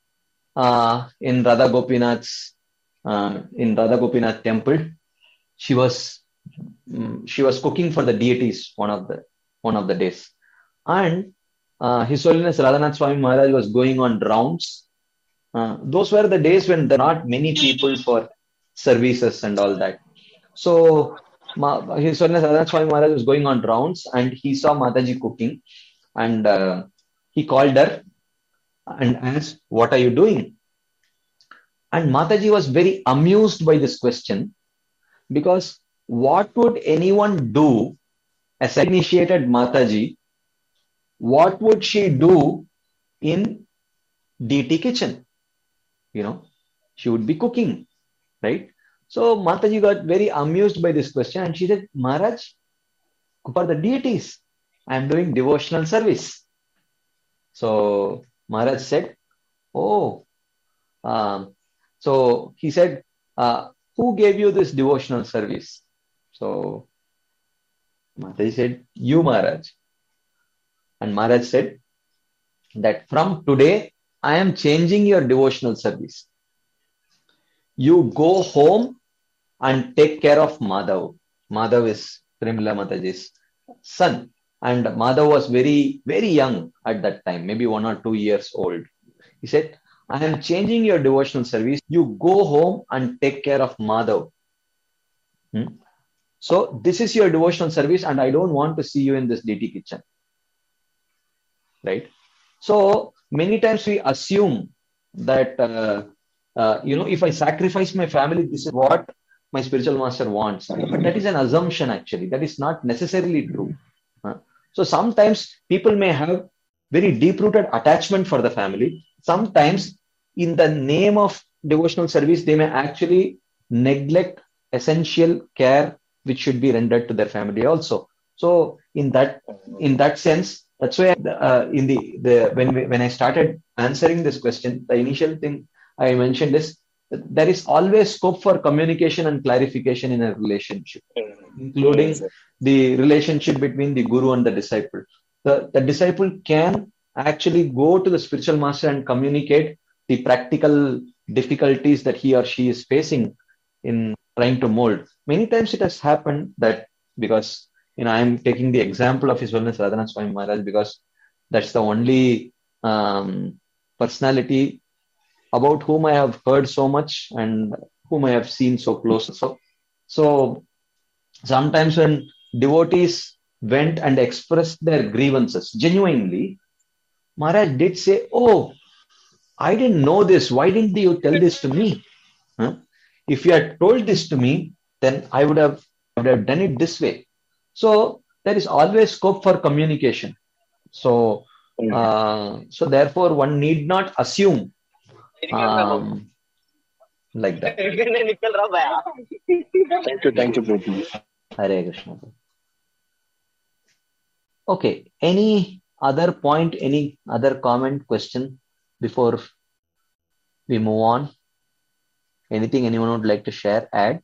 uh, in Radha Gopinath's uh, in Radha Gopinath temple. She was um, she was cooking for the deities one of the one of the days, and uh, His Holiness Radhanath Swami Maharaj was going on rounds. Uh, those were the days when there are not many people for services and all that. So Ma- His Holiness Radhanath Swami Maharaj was going on rounds, and he saw Mataji cooking, and uh, he called her and asked, "What are you doing?" And Mataji was very amused by this question, because what would anyone do as initiated Mataji? What would she do in D T kitchen? You know, she would be cooking, right? So Mataji got very amused by this question, and she said, "Maharaj, for the deities, I am doing devotional service." So Maharaj said, "Oh, um, So he said, uh, who gave you this devotional service? So Mataji said, you, Maharaj. And Maharaj said that from today, I am changing your devotional service. You go home and take care of Madhav. Madhav is Primla Mataji's son. And Madhav was very, very young at that time, maybe one or two years old. He said, I am changing your devotional service. You go home and take care of Madhav. Hmm? So this is your devotional service and I don't want to see you in this D T kitchen. Right? So many times we assume that, uh, uh, you know, if I sacrifice my family, this is what my spiritual master wants. But that is an assumption actually. That is not necessarily true. Uh, so sometimes people may have very deep-rooted attachment for the family. Sometimes in the name of devotional service, they may actually neglect essential care which should be rendered to their family also. So in that, in that sense, that's why uh, in the, the when we, when I started answering this question, the initial thing I mentioned is that there is always scope for communication and clarification in a relationship, including the relationship between the guru and the disciple. The, the disciple can actually go to the spiritual master and communicate the practical difficulties that he or she is facing in trying to mold. Many times it has happened that because, you know, I'm taking the example of His Holiness Radhanath Swami Maharaj because that's the only um, personality about whom I have heard so much and whom I have seen so close. So, so sometimes when devotees went and expressed their grievances genuinely, Maharaj did say, oh, I didn't know this. Why didn't you tell this to me? Huh? If you had told this to me, then I would have, would have done it this way. So there is always scope for communication. So, uh, so therefore one need not assume um, like that. Thank you, thank you, Prabhu. Hare Krishna. Okay. Any other point, any other comment, question before we move on? Anything anyone would like to share, add?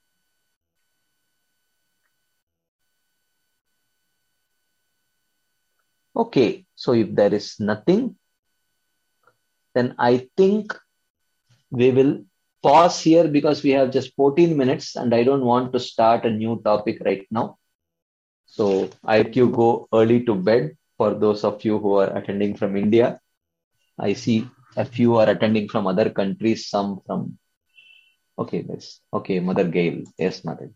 Okay. So if there is nothing, then I think we will pause here because we have just fourteen minutes and I don't want to start a new topic right now. So I hope you go early to bed for those of you who are attending from India. I see a few are attending from other countries, some from, okay, yes. Okay, Mother Gail. Yes, Mother.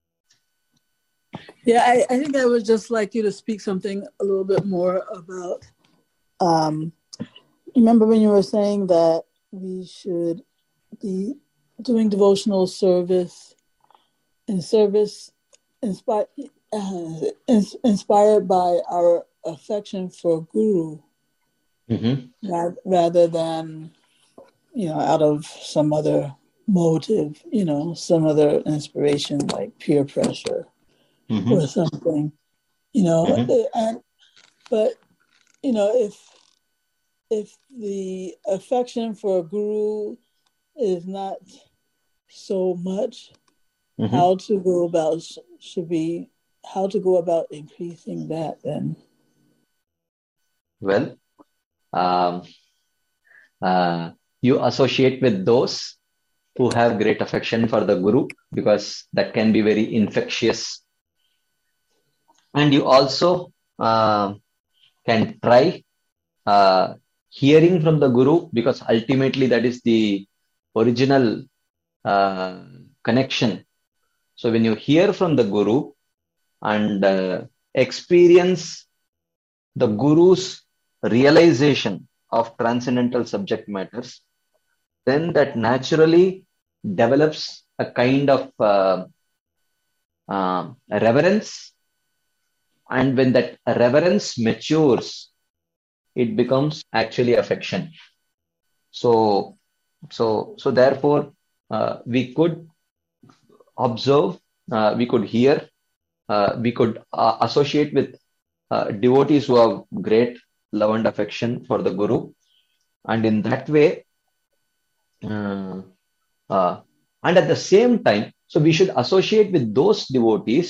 Yeah, I, I think I would just like you to speak something a little bit more about, um, remember when you were saying that we should be doing devotional service and service inspired, uh, inspired by our affection for Guru, Mm-hmm. rather, rather than, you know, out of some other motive, you know, some other inspiration like peer pressure Mm-hmm. or something, you know. Mm-hmm. And but you know, if if the affection for a guru is not so much, Mm-hmm. how to go about should be how to go about increasing that then? Well, um, uh, you associate with those who have great affection for the Guru because that can be very infectious. And you also uh, can try uh, hearing from the Guru because ultimately that is the original uh, connection. So when you hear from the Guru and uh, experience the Guru's realization of transcendental subject matters, then that naturally develops a kind of uh, uh, reverence. And when that reverence matures, it becomes actually affection. So, so, so therefore, uh, we could observe, uh, we could hear, uh, we could uh, associate with uh, devotees who have great love and affection for the Guru. And in that way, uh, Uh, and at the same time, so we should associate with those devotees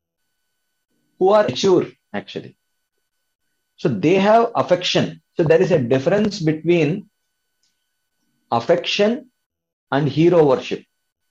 who are mature, actually. So they have affection. So there is a difference between affection and hero worship.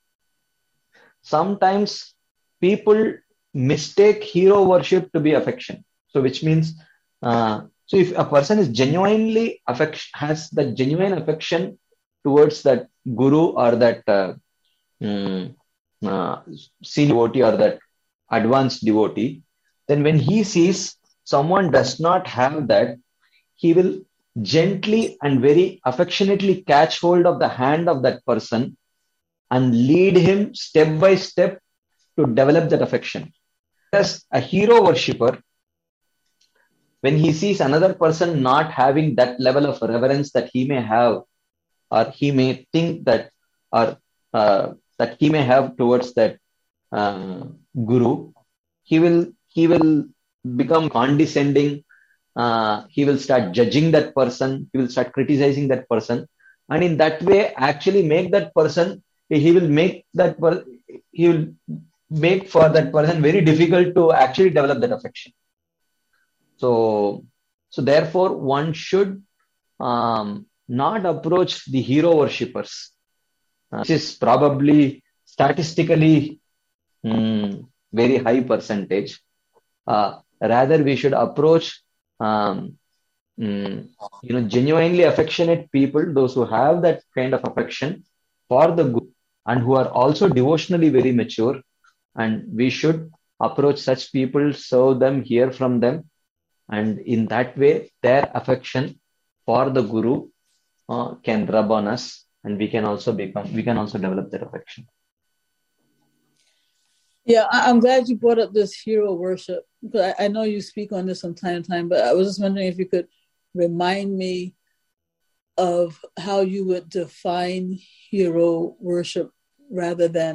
Sometimes people mistake hero worship to be affection. So which means, uh, so if a person is genuinely affection, has that genuine affection towards that guru or that uh, um, uh, senior devotee or that advanced devotee, then when he sees someone does not have that, he will gently and very affectionately catch hold of the hand of that person and lead him step by step to develop that affection. As a hero worshipper, when he sees another person not having that level of reverence that he may have, or he may think that, or uh, that he may have towards that uh, guru, he will he will become condescending. Uh, he will start judging that person. He will start criticizing that person, and in that way, actually make that person. He will make that per- he will make for that person very difficult to actually develop that affection. So, so therefore, one should um, not approach the hero worshippers, uh, which is probably statistically um, very high percentage. Uh, rather, we should approach um, um, you know, genuinely affectionate people, those who have that kind of affection for the guru and who are also devotionally very mature. And we should approach such people, serve them, hear from them. And in that way, their affection for the guru uh, can rub on us, and we can also become, we can also develop that affection. Yeah, I'm glad you brought up this hero worship. I, I know you speak on this from time to time, but I was just wondering if you could remind me of how you would define hero worship rather than,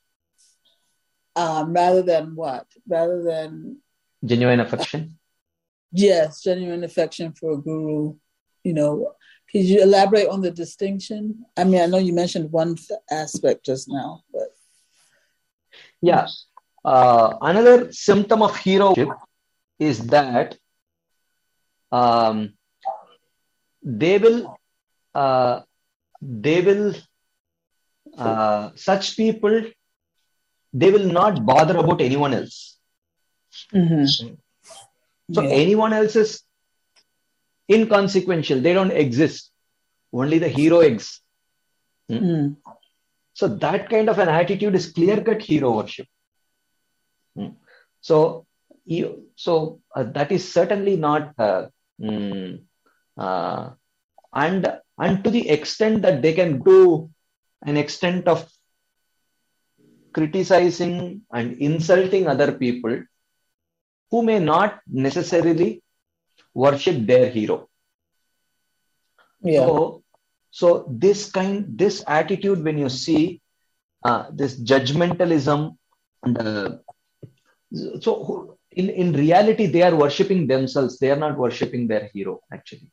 um, rather than what? Rather than genuine affection. Yes, genuine affection for a guru. You know, could you elaborate on the distinction? I mean, I know you mentioned one aspect just now, but yeah, uh, another symptom of hero worship is that um, they will, uh, they will, uh, such people, they will not bother about anyone else. mm-hmm. So yeah. anyone else is inconsequential. They don't exist. Only the hero exists. Hmm? Mm. So that kind of an attitude is clear-cut hero worship. Hmm. So, you, so uh, that is certainly not, uh, mm, uh, and and to the extent that they can do an extent of criticizing and insulting other people who may not necessarily worship their hero. Yeah. So, so this kind, this attitude, when you see uh, this judgmentalism, and uh, so in, in reality, they are worshipping themselves. They are not worshipping their hero, actually.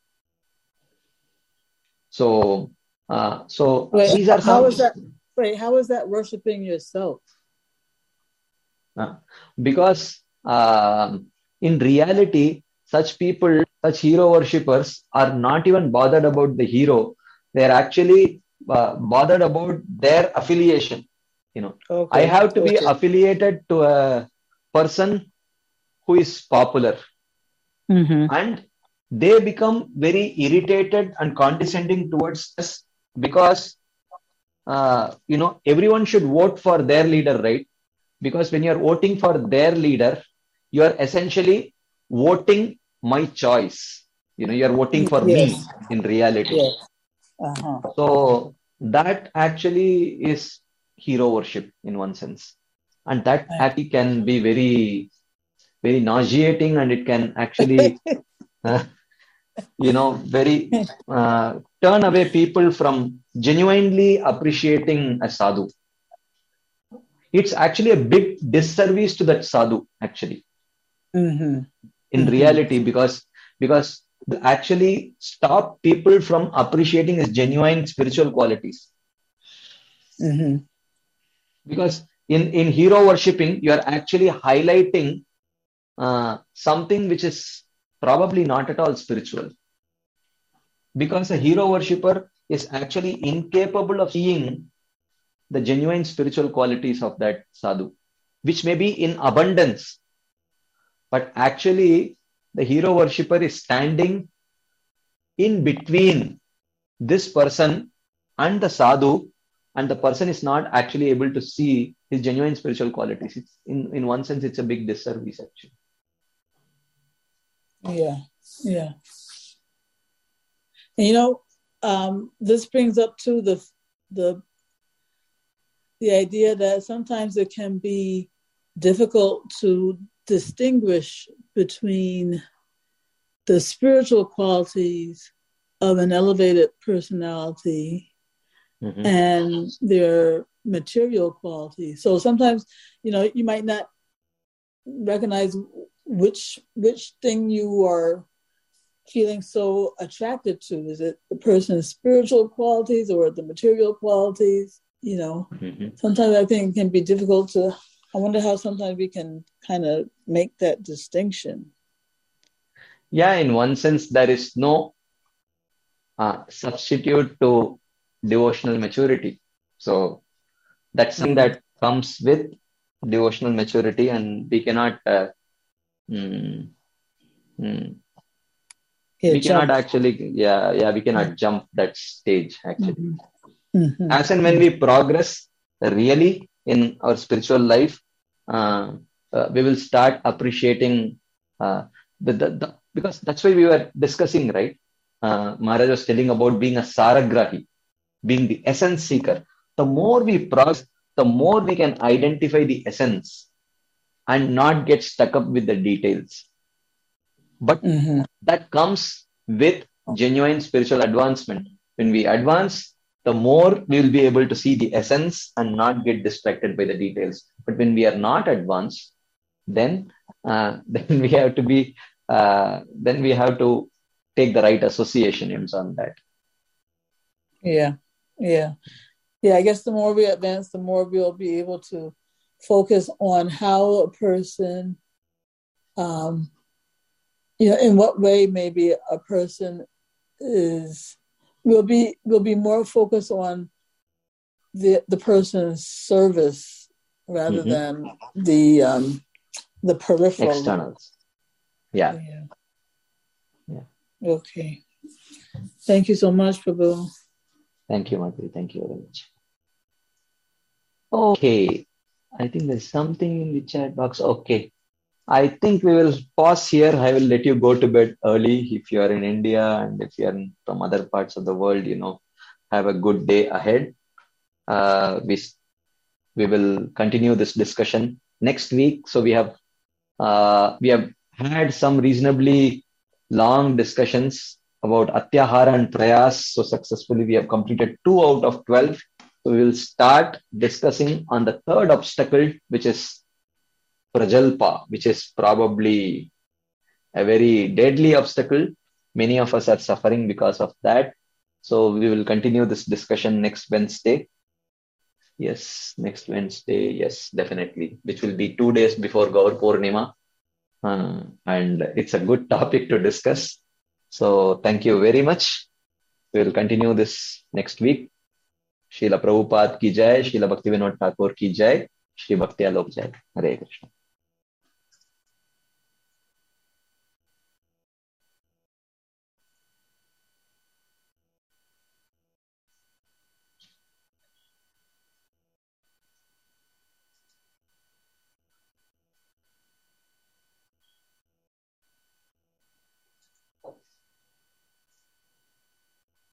So, uh, so wait, these are some. How is that? Wait, how is that worshiping yourself? Uh, because uh, in reality, such people, such hero worshippers are not even bothered about the hero. They are actually uh, bothered about their affiliation. You know, okay. I have to be okay. affiliated to a person who is popular, mm-hmm. and they become very irritated and condescending towards us because uh, you know, everyone should vote for their leader, right? Because when you're voting for their leader, you're essentially voting my choice. You know, you're voting for yes. me in reality. Yes. Uh-huh. So that actually is hero worship in one sense. And that actually can be very, very nauseating, and it can actually, uh, you know, very uh, turn away people from genuinely appreciating a sadhu. It's actually a big disservice to that sadhu, actually, mm-hmm. in mm-hmm. reality, because because they actually stop people from appreciating his genuine spiritual qualities. Mm-hmm. Because in, in hero worshipping, you are actually highlighting uh, something which is probably not at all spiritual. Because a hero worshipper is actually incapable of seeing the genuine spiritual qualities of that sadhu, which may be in abundance. But actually, the hero worshipper is standing in between this person and the sadhu, and the person is not actually able to see his genuine spiritual qualities. It's, in, in one sense, it's a big disservice, actually. Yeah, yeah. And, you know, um, this brings up to the the the idea that sometimes it can be difficult to distinguish between the spiritual qualities of an elevated personality mm-hmm. and their material qualities. So sometimes, you know, you might not recognize which which thing you are feeling so attracted to. Is it the person's spiritual qualities or the material qualities? You know, mm-hmm. sometimes I think it can be difficult to, I wonder how sometimes we can kind of make that distinction. Yeah, in one sense, there is no uh, substitute to devotional maturity. So that's something mm-hmm. that comes with devotional maturity, and we cannot uh, mm, mm, yeah, we jump. cannot actually, yeah, yeah, we cannot mm-hmm. jump that stage actually. Mm-hmm. As and when we progress really in our spiritual life, uh, uh, we will start appreciating uh, the, the, the, because that's why we were discussing, right? Uh, Maharaj was telling about being a Saragrahi, being the essence seeker. The more we progress, the more we can identify the essence and not get stuck up with the details. But mm-hmm. that comes with genuine spiritual advancement. When we advance, the more we will be able to see the essence and not get distracted by the details. But when we are not advanced, then uh, then we have to be uh, then we have to take the right associations on that. Yeah, yeah, yeah. I guess the more we advance, the more we'll be able to focus on how a person, um, you know, in what way maybe a person is. We'll be we'll be more focused on the the person's service rather mm-hmm. than the um, the peripheral externals. Yeah. yeah. Yeah. Okay. Thank you so much, Prabhu. Thank you, Madhuri. Thank you very much. Okay. I think there's something in the chat box. Okay. I think we will pause here. I will let you go to bed early if you are in India, and if you are from other parts of the world, you know, have a good day ahead. Uh, we we will continue this discussion next week. So we have uh, we have had some reasonably long discussions about Atyahara and Prayas. So successfully we have completed two out of twelve. So we will start discussing on the third obstacle, which is Prajalpa, which is probably a very deadly obstacle. Many of us are suffering because of that. So we will continue this discussion next Wednesday. Yes, next Wednesday. Yes, definitely. Which will be two days before Gaur Purnima. Uh, and it's a good topic to discuss. So thank you very much. We will continue this next week. Srila Prabhupada ki jai, Srila Bhaktivinoda Thakur ki jai, Shri Bhakti Alok jai. Hare Krishna.